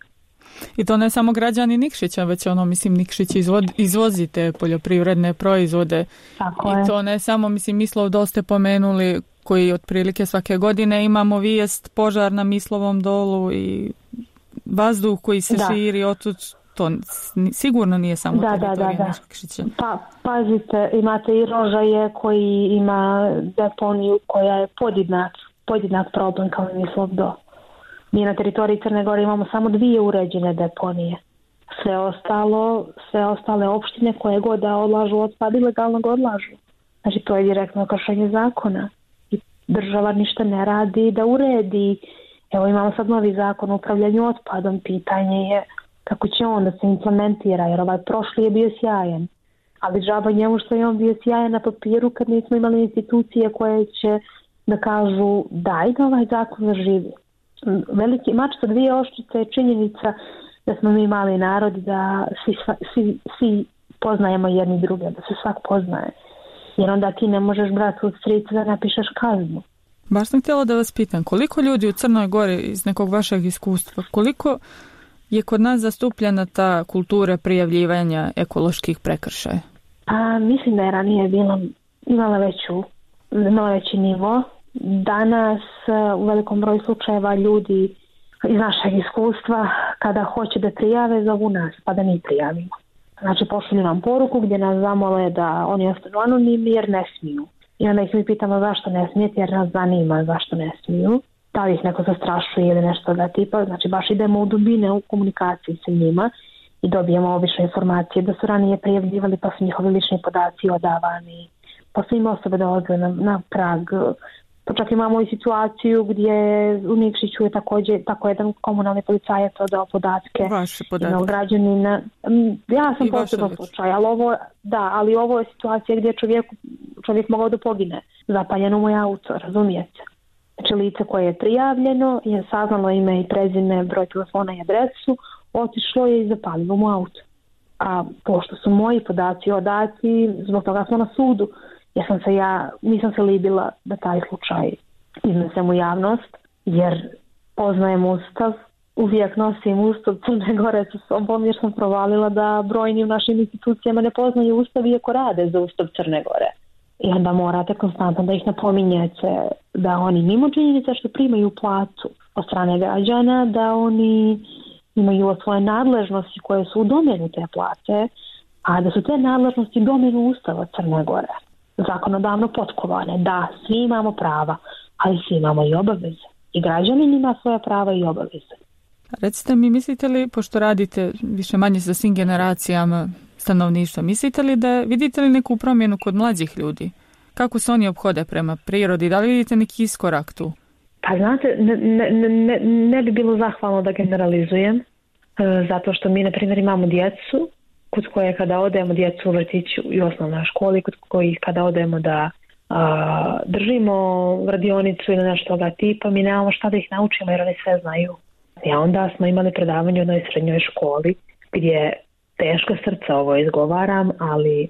I to ne samo građani Nikšića, već ono, mislim, Nikšić izvod, izvozite poljoprivredne proizvode. Tako I je. to ne samo, mislim, Mislov do ste pomenuli, koji otprilike svake godine imamo vijest požar na Mislovom dolu i vazduh koji se da. širi otud, to sigurno nije samo da, teritorija da, da, Nikšića. Pa, pazite, imate i Rožaje koji ima deponiju koja je podjednak, podjednak problem kao Mislov do. Mi na teritoriji Crne Gore imamo samo dvije uređene deponije. Sve ostalo, sve ostale opštine koje god da odlažu otpad ilegalno ga odlažu. Znači to je direktno kršenje zakona. I država ništa ne radi da uredi. Evo imamo sad novi zakon o upravljanju otpadom. Pitanje je kako će on da se implementira, jer ovaj prošli je bio sjajan. Ali džaba njemu što je on bio sjajan na papiru kad nismo imali institucije koje će da kažu daj da ovaj zakon zaživi. Veliki mač sa dvije oštrice je činjenica da smo mi mali narod, da svi, svi, svi poznajemo jedni druge, da se svak poznaje. Jer onda ti ne možeš brati od strica da napišeš kaznu. Baš sam htjela da vas pitam, koliko ljudi u Crnoj Gori iz nekog vašeg iskustva, koliko je kod nas zastupljena ta kultura prijavljivanja ekoloških prekršaja? A, mislim da je ranije bila, imala, veću, imala veći nivo. Danas u velikom broju slučajeva ljudi iz našeg iskustva kada hoće da prijave zovu nas pa da mi prijavimo. Znači pošalju nam poruku gdje nas zamole da oni ostanu anonimni jer ne smiju. I onda ih mi pitamo zašto ne smijete jer nas zanima zašto ne smiju. Da li ih neko zastrašuje ili nešto da tipa. Znači baš idemo u dubine u komunikaciji sa njima i dobijemo obične informacije da su ranije prijavljivali pa su njihovi lični podaci odavani. Pa su im osobe dolaze na, na prag. Pa čak imamo i situaciju gdje u Nikšiću je također tako jedan komunalni policajac odao podatke. Vaše podatke. Na građanina. Ja sam posebno slučaj, ali ovo, da, ali ovo je situacija gdje čovjek, čovjek mogao da pogine. Zapaljeno mu je auto, razumijete? Znači lice koje je prijavljeno je saznalo ime i prezime, broj telefona i adresu, otišlo je i zapalilo mu auto. A pošto su moji podaci odati, zbog toga smo na sudu. Ja sam se ja, nisam se libila da taj slučaj iznesem u javnost, jer poznajem Ustav, uvijek nosim Ustav Crne Gore sa sobom, jer sam provalila da brojni u našim institucijama ne poznaju Ustav iako rade za Ustav Crne Gore. I onda morate konstantno da ih napominjete da oni mimo činjenica što primaju platu od strane građana, da oni imaju svoje nadležnosti koje su u domenu te plate, a da su te nadležnosti u domenu Ustava Crne Gore. zakonodavno potkovane. Da, svi imamo prava, ali svi imamo i obaveze. I građanin ima svoja prava i obaveze. Recite mi, mislite li, pošto radite više manje sa svim generacijama stanovništva, mislite li da vidite li neku promjenu kod mlađih ljudi? Kako se oni ophode prema prirodi? Da li vidite neki iskorak tu? Pa znate, ne, ne, ne, ne bi bilo zahvalno da generalizujem, e, zato što mi, na primjer, imamo djecu kod koje kada odemo djecu u vrtiću i osnovnoj školi, kod kojih kada odemo da a, držimo radionicu ili nešto toga tipa, mi nemamo šta da ih naučimo jer oni sve znaju. I onda smo imali predavanje u jednoj srednjoj školi gdje teško srca ovo izgovaram, ali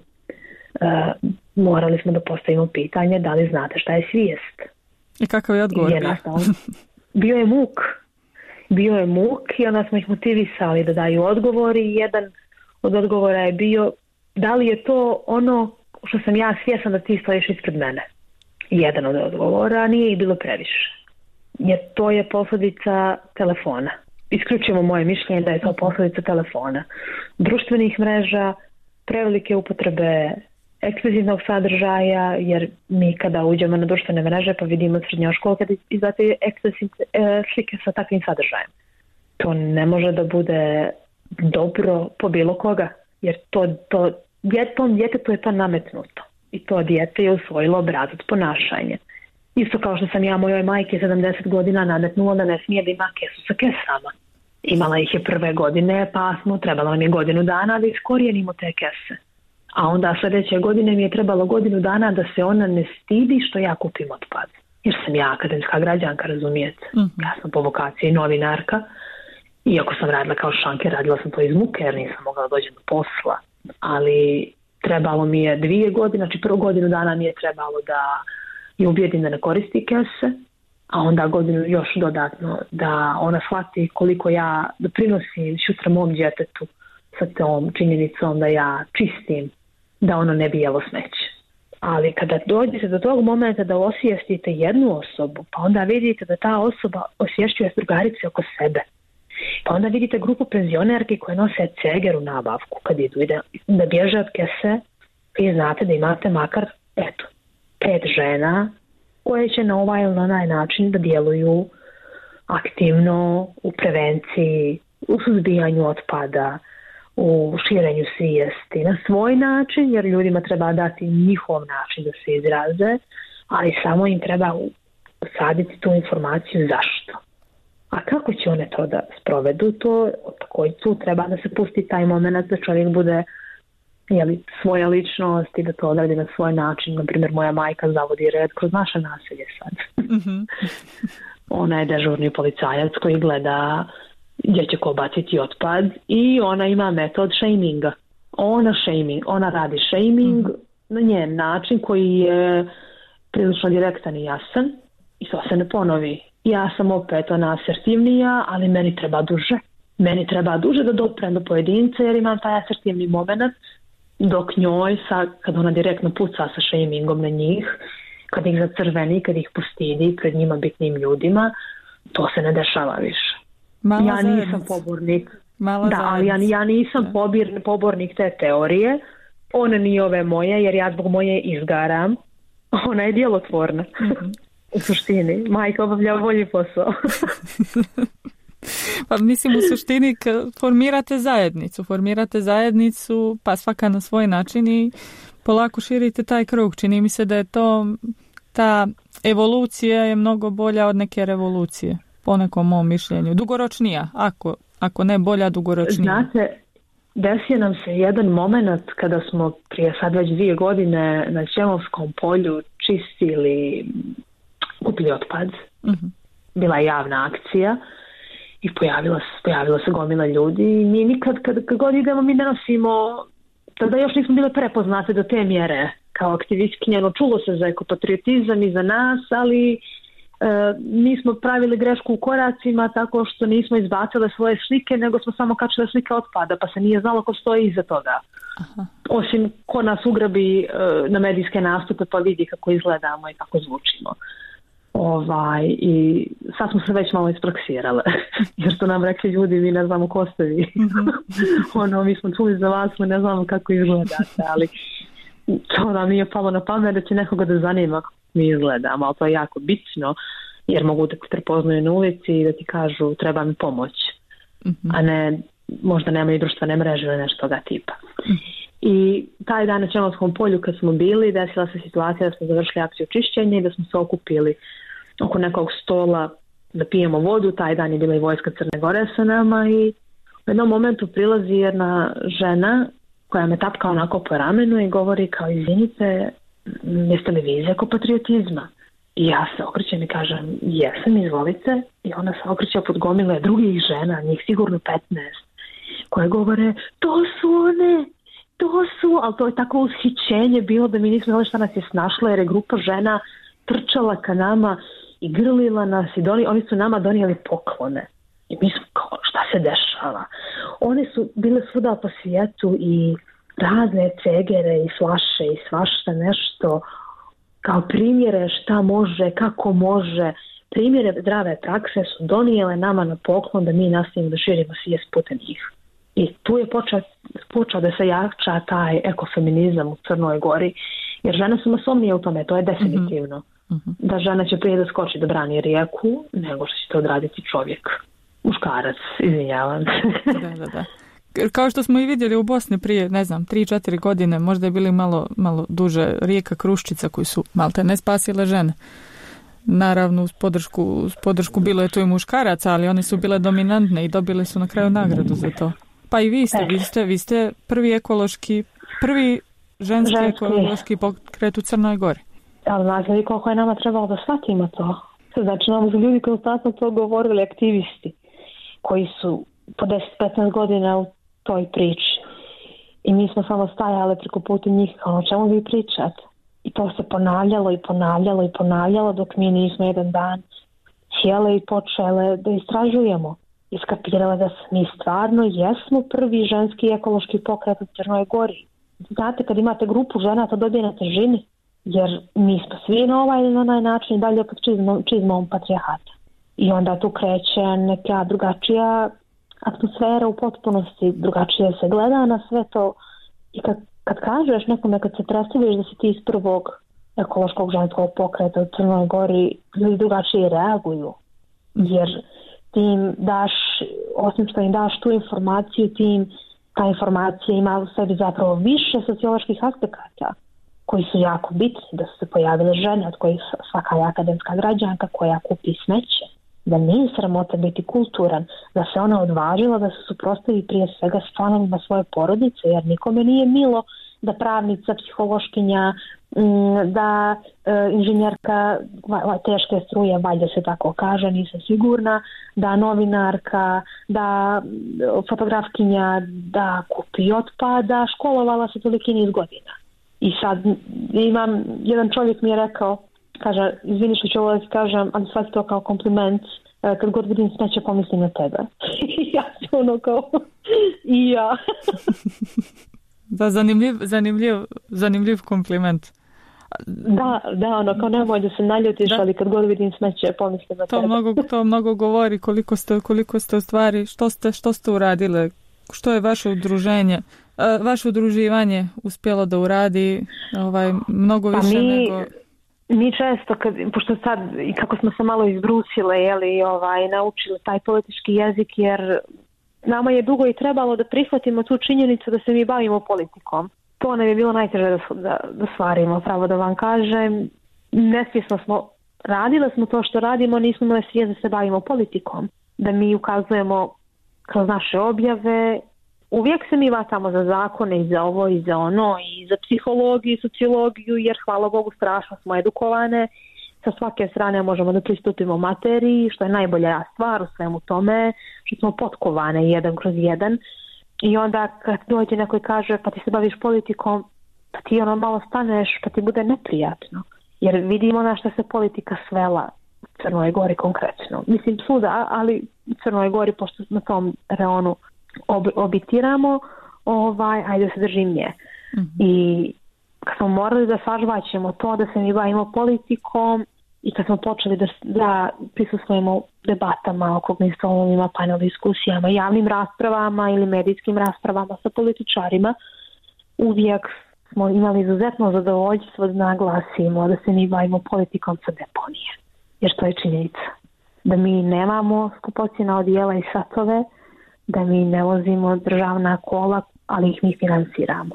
a, morali smo da postavimo pitanje da li znate šta je svijest. I kakav je odgovor bio? Bio je muk. Bio je muk i onda smo ih motivisali da daju odgovor i jedan od odgovora je bio da li je to ono što sam ja svjesna da ti stojiš ispred mene. Jedan od odgovora, nije ih bilo previše. Jer to je posljedica telefona. Isključimo moje mišljenje da je to posljedica telefona. Društvenih mreža, prevelike upotrebe eksplicitnog sadržaja, jer mi kada uđemo na društvene mreže pa vidimo srednjoškolke da izbacuje eksplicitne e, slike sa takvim sadržajem. To ne može da bude dobro po bilo koga, jer to, to djetom djetetu je to nametnuto i to dijete je usvojilo obrazac ponašanja. Isto kao što sam ja mojoj majke sedamdeset godina nametnula da ne smije da ima kesu sa kesama. Imala ih je prve godine, pa smo trebalo nam je godinu dana da iskorijenimo te kese. A onda sljedeće godine mi je trebalo godinu dana da se ona ne stidi što ja kupim otpad. Jer sam ja akademska građanka, razumijete. Mm-hmm. Ja sam po vokaciji novinarka. Iako sam radila kao šanker, radila sam to iz muke jer nisam mogla doći do posla. Ali trebalo mi je dvije godine, znači prvu godinu dana mi je trebalo da je ubijedim da ne koristi kese, a onda godinu još dodatno da ona shvati koliko ja doprinosim sutra mom djetetu sa tom činjenicom da ja čistim, da ono ne bi jelo smeće. Ali kada dođete do tog momenta da osvijestite jednu osobu, pa onda vidite da ta osoba osvješćuje drugarice oko sebe. Pa onda vidite grupu penzionerki koje nose ceger u nabavku kad idu da, da bježe od kese, vi znate da imate makar, eto, pet žena koje će na ovaj ili na onaj način da djeluju aktivno u prevenciji, u suzbijanju otpada, u širenju svijesti na svoj način, jer ljudima treba dati njihov način da se izraze, ali samo im treba usaditi tu informaciju zašto. A kako će one to da sprovedu, to također tu treba da se pusti taj moment da čovjek bude jeli, svoja ličnost i da to odradi na svoj način. Naprimjer, moja majka zavodi red kroz naše naselje sad. Mm-hmm. Ona je dežurni policajac koji gleda gdje će ko baciti otpad i ona ima metod shaminga. Ona shaming, ona radi shaming mm-hmm. na njen način koji je prilično direktan i jasan i to se ne ponovi. Ja sam opet ona asertivnija, ali meni treba duže. Meni treba duže da doprem do pojedinca jer imam taj asertivni moment, dok njoj, sa, kad ona direktno puca sa shamingom na njih, kad ih zacrveni, kad ih postidi pred njima bitnim ljudima, to se ne dešava više. Mala ja nisam zajednica. pobornik. Mala da, ali ja, ja nisam da. Pobir, pobornik te teorije. Ona nije ove moje, jer ja zbog moje izgaram. Ona je djelotvorna. Mm-hmm. U suštini, majka obavlja bolji posao. Pa mislim u suštini formirate zajednicu, formirate zajednicu pa svaka na svoj način i polako širite taj krug. Čini mi se da je to, ta evolucija je mnogo bolja od neke revolucije, po nekom mom mišljenju. Dugoročnija, ako, ako ne bolja, dugoročnija. Znate, desio nam se jedan moment kada smo prije sad već dvije godine na Ćemovskom polju čistili kupili otpad. Mm-hmm. Bila je javna akcija i pojavila se, pojavila se gomila ljudi i mi nikad kad, kad god idemo mi ne nosimo, tada još nismo bile prepoznate do te mjere kao aktivistkinje, no čulo se za ekopatriotizam i za nas, ali e, mi smo pravili grešku u koracima tako što nismo izbacile svoje slike, nego smo samo kačile slike otpada, pa se nije znalo ko stoji iza toga. Aha. Osim ko nas ugrabi e, na medijske nastupe pa vidi kako izgledamo i kako zvučimo. Ovaj, i sad smo se već malo ispraksirale jer su nam rekli ljudi mi ne znamo ko ste vi. Mm-hmm. ono, mi smo čuli za vas, mi ne znamo kako izgledate, ali to nam nije palo na pamet da će nekoga da zanima kako mi izgledamo, ali to je jako bitno jer mogu da te prepoznaju na ulici i da ti kažu treba mi pomoć, mm-hmm. a ne možda nemaju društvene mreže ili nešto toga tipa. Mm-hmm. I taj dan na Černovskom polju kad smo bili, desila se situacija da smo završili akciju čišćenja i da smo se okupili oko nekog stola da pijemo vodu. Taj dan je bila i vojska Crne Gore sa nama i u jednom momentu prilazi jedna žena koja me tapka onako po ramenu i govori kao izvinite, jeste li vi iz ekopatriotizma? I ja se okrećem i kažem jesam, izvolite. I ona se okreće pod gomile drugih žena, njih sigurno petnaest, koje govore to su one, to su, ali to je tako ushićenje bilo da mi nismo znali šta nas je snašlo jer je grupa žena trčala ka nama i grlila nas i doni, oni su nama donijeli poklone. I mi smo kao, šta se dešava? One su bile svuda po svijetu i razne cegere i flaše i svašta nešto kao primjere šta može, kako može, primjere zdrave prakse su donijele nama na poklon da mi nastavimo da širimo svijest putem njih. I tu je počeo, počeo da se jača taj ekofeminizam u Crnoj Gori, jer žene su masovnije u tome, to je definitivno. Mm-hmm. Da žena će prije da skoči da brani rijeku, nego što će to odraditi čovjek. Muškarac, izvinjavam se. Da, da, da. Kao što smo i vidjeli u Bosni prije, ne znam, tri četiri godine, možda je bili malo, malo duže, rijeka Kruščica koji su malte ne spasile žene. Naravno, uz podršku, uz podršku bilo je tu i muškaraca, ali oni su bile dominantne i dobili su na kraju nagradu za to. Pa i vi ste, vi ste, vi ste prvi ekološki, prvi ženski, ženski ekološki pokret u Crnoj Gori. Ali znate li koliko je nama trebalo da shvatimo to? Znači, nam su ljudi konstantno to govorili, aktivisti, koji su po deset do petnaest godina u toj priči. I mi smo samo stajali preko puta njih, kao o čemu vi pričate? I to se ponavljalo i ponavljalo i ponavljalo dok mi nismo jedan dan sjele i počele da istražujemo. Iskapirale da mi stvarno jesmo prvi ženski ekološki pokret u Crnoj Gori. Znate, kad imate grupu žena, to dobije na težini, jer mi smo svi na ovaj ili na onaj način dalje pod čizmom, čizmom patrijarhata. I onda tu kreće neka drugačija atmosfera u potpunosti, drugačije se gleda na sve to. I kad, kad kažeš nekome, kad se predstaviš da si ti iz prvog ekološkog ženskog pokreta u Crnoj Gori, ljudi drugačije reaguju. Jer ti im daš, osim što im daš tu informaciju, ti im ta informacija ima u sebi zapravo više socioloških aspekata koji su jako bitni, da su se pojavile žene od kojih svaka je akademska građanka koja kupi smeće, da nije sramota biti kulturan, da se ona odvažila da se suprotstavi prije svega s članovima svoje porodice, jer nikome nije milo da pravnica, psihološkinja, da e, inženjerka teške struje, valjda se tako kaže, nisam sigurna, da novinarka, da fotografkinja, da kupi otpada, školovala se toliki niz godina. I sad imam, jedan čovjek mi je rekao, kaže, izvini što ću ovo da kažem, ali shvati to kao kompliment, kad god vidim smeće pomislim na tebe. I ja sam ono kao, i ja. Da, zanimljiv, zanimljiv, zanimljiv kompliment. Da, da, ono, kao nemoj da se naljutiš, da. Ali kad god vidim smeće pomislim na to tebe. Mnogo, to mnogo govori koliko ste, koliko ste u stvari, što ste, što ste uradile, što je vaše udruženje, vaše udruživanje uspjelo da uradi ovaj, mnogo više pa mi, nego... Mi često, kad, pošto sad, i kako smo se malo izbrusile, jeli, ovaj, naučili taj politički jezik, jer nama je dugo i trebalo da prihvatimo tu činjenicu da se mi bavimo politikom. To nam je bilo najteže da, da, da stvarimo, pravo da vam kažem. Nesvjesno smo, radile smo to što radimo, nismo imali svijest da se bavimo politikom. Da mi ukazujemo kroz naše objave. Uvijek se mi vatamo za zakone i za ovo i za ono i za psihologiju i sociologiju, jer hvala Bogu strašno smo edukovane. Sa svake strane možemo da pristupimo materiji, što je najbolja stvar u svemu tome, što smo potkovane jedan kroz jedan. I onda kad dođe neko i kaže pa ti se baviš politikom, pa ti ono malo staneš, pa ti bude neprijatno. Jer vidimo na što se politika svela u Crnoj Gori konkretno. Mislim svuda, ali u Crnoj Gori, pošto na tom reonu ob, obitiramo, ovaj, ajde da se držim nje. Mm-hmm. I kad smo morali da sažvaćemo to da se mi bavimo politikom i kad smo počeli da, da prisustvujemo debatama, okruglim stolovima, panel diskusijama, javnim raspravama ili medijskim raspravama sa političarima, uvijek smo imali izuzetno zadovoljstvo da naglasimo da se mi bavimo politikom sa deponije. Jer to je činjenica. Da mi nemamo skupocjena odijela i satove, da mi ne vozimo državna kola, ali ih mi finansiramo.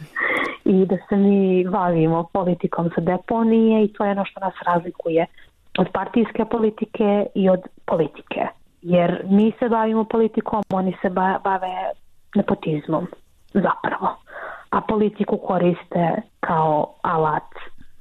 I da se mi bavimo politikom sa deponije i to je ono što nas razlikuje od partijske politike i od politike. Jer mi se bavimo politikom, oni se bave nepotizmom zapravo. A politiku koriste kao alat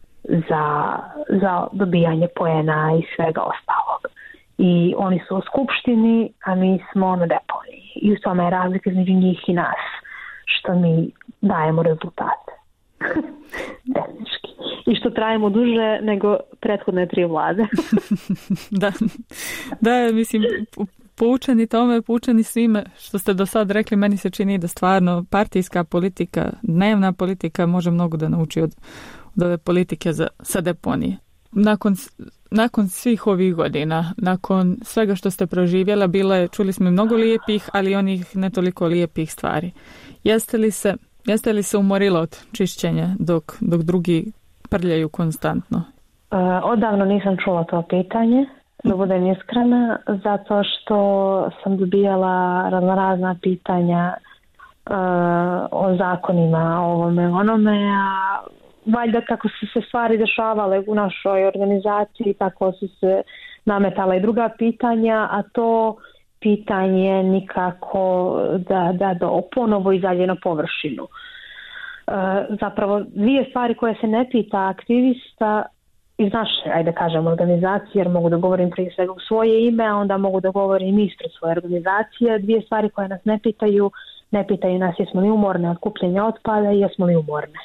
za, za dobijanje poena i svega ostalog. I oni su u skupštini, a mi smo na deponiji. I u tome je razlika između njih i nas, što mi dajemo rezultate. Tehnički. I što trajimo duže nego prethodne tri vlade. da, da, mislim, poučeni tome, poučeni svime što ste do sad rekli, meni se čini da stvarno partijska politika, dnevna politika može mnogo da nauči od, od ove politike za, sa deponije. Nakon, nakon svih ovih godina, nakon svega što ste proživjela, bilo je, čuli smo mnogo lijepih, ali onih ne toliko lijepih stvari. Jeste li se, jeste li se umorila od čišćenja dok, dok drugi prljaju konstantno? Uh, odavno nisam čula to pitanje, da budem iskrena, zato što sam dobijala razna razna pitanja uh, o zakonima, o ovome, onome, a valjda kako su se stvari dešavale u našoj organizaciji, tako su se nametala i druga pitanja, a to pitanje nikako da, da, da ponovo izađe na površinu. E, zapravo, dvije stvari koje se ne pita aktivista iz naše, ajde kažem, organizacije, jer mogu da govorim prije svega u svoje ime, a onda mogu da govorim ispred svoje organizacije. Dvije stvari koje nas ne pitaju, ne pitaju nas jesmo li umorne od kupljenja otpada i jesmo li umorne.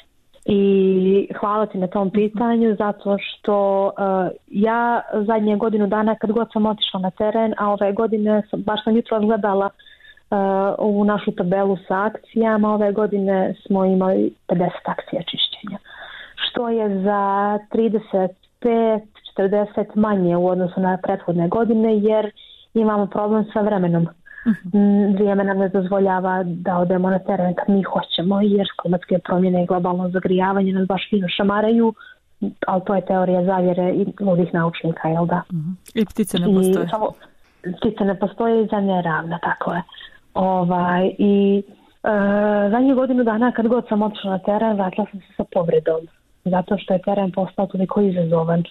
I hvala ti na tom pitanju zato što uh, ja zadnje godinu dana kad god sam otišla na teren, a ove godine sam, baš sam jutro gledala uh, ovu našu tabelu sa akcijama, ove godine smo imali pedeset akcija čišćenja, što je za trideset pet četrdeset manje u odnosu na prethodne godine jer imamo problem sa vremenom. Uh-huh. Vrijeme nam ne dozvoljava da odemo na teren kad mi hoćemo jer klimatske promjene i globalno zagrijavanje nas baš fino šamaraju, ali to je teorija zavjere i ludih naučnika, jel da? Uh-huh. I ptice ne postoje. I, samo, ptice ne postoje i zemlja je ravna, tako je. Ovaj, I e, zadnju godinu dana kad god sam otišla na teren, vratila sam se sa povredom, zato što je teren postao toliko izazovan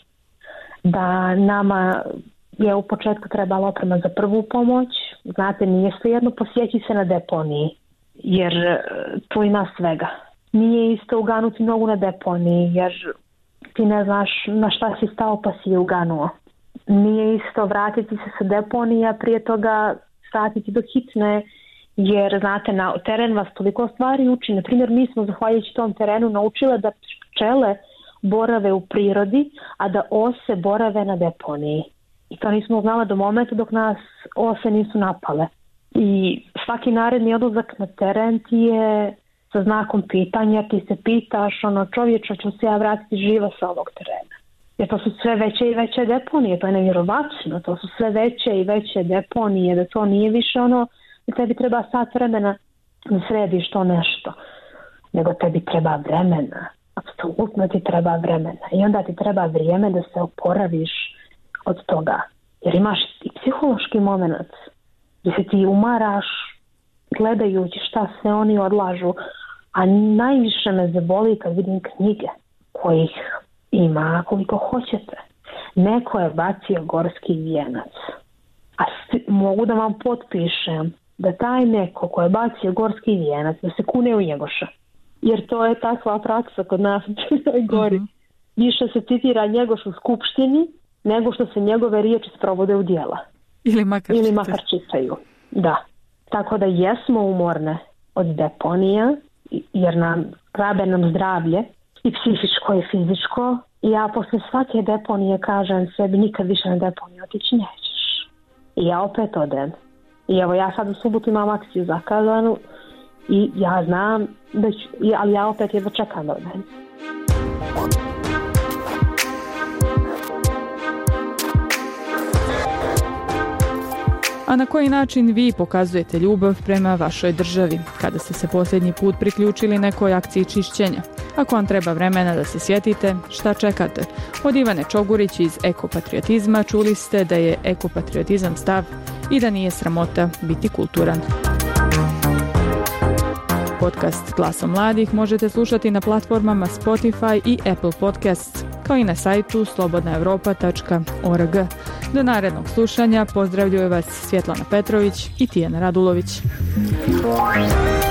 da nama je u početku trebala oprema za prvu pomoć. Znate, nije svejedno posjeći se na deponiji, jer tu ima svega. Nije isto uganuti nogu na deponiji, jer ti ne znaš na šta si stao pa si je uganuo. Nije isto vratiti se sa deponija, prije toga statiti do hitne, jer znate, na teren vas toliko stvari uči. Na primjer, mi smo zahvaljujući tom terenu naučile da pčele borave u prirodi, a da ose borave na deponiji. I to nismo znali do momenta dok nas ose nisu napale. I svaki naredni odlazak na teren ti je sa znakom pitanja, ti se pitaš, ono, čovječa, ću se ja vratiti živa sa ovog terena. Jer to su sve veće i veće deponije, to je nevjerovatno, to su sve veće i veće deponije, da to nije više ono da tebi treba sat vremena da središ to nešto, nego tebi treba vremena, apsolutno ti treba vremena i onda ti treba vrijeme da se oporaviš od toga, jer imaš i psihološki moment gdje se ti umaraš gledajući šta se oni odlažu, a najviše me zaboli kad vidim knjige kojih ima koliko hoćete. Neko je bacio gorski vijenac, a mogu da vam potpišem da taj neko ko je bacio gorski vijenac da se kune u Njegoša, jer to je takva praksa kod nas u toj gori. Mm-hmm. Više se citira Njegoš u skupštini nego što se njegove riječi sprovode u djela. Ili makar, Ili makar čitaju. Da. Tako da jesmo umorne od deponija, jer nam rabe nam zdravlje i psihičko i fizičko. I ja posle svake deponije kažem sebi nikad više na deponiju otići nećeš. I ja opet odem. I evo ja sad u subotu imam akciju zakazanu i ja znam da ću, ali ja opet jedva čekam da odem. A na koji način vi pokazujete ljubav prema vašoj državi? Kada ste se posljednji put priključili nekoj akciji čišćenja? Ako vam treba vremena da se sjetite, šta čekate? Od Ivane Čogurić iz Ekopatriotizma čuli ste da je ekopatriotizam stav i da nije sramota biti kulturan. Podcast Glasom mladih možete slušati na platformama Spotify i Apple Podcasts, kao i na sajtu slobodna europa tačka org. Do narednog slušanja pozdravljuje vas Svjetlana Petrović i Tijana Radulović.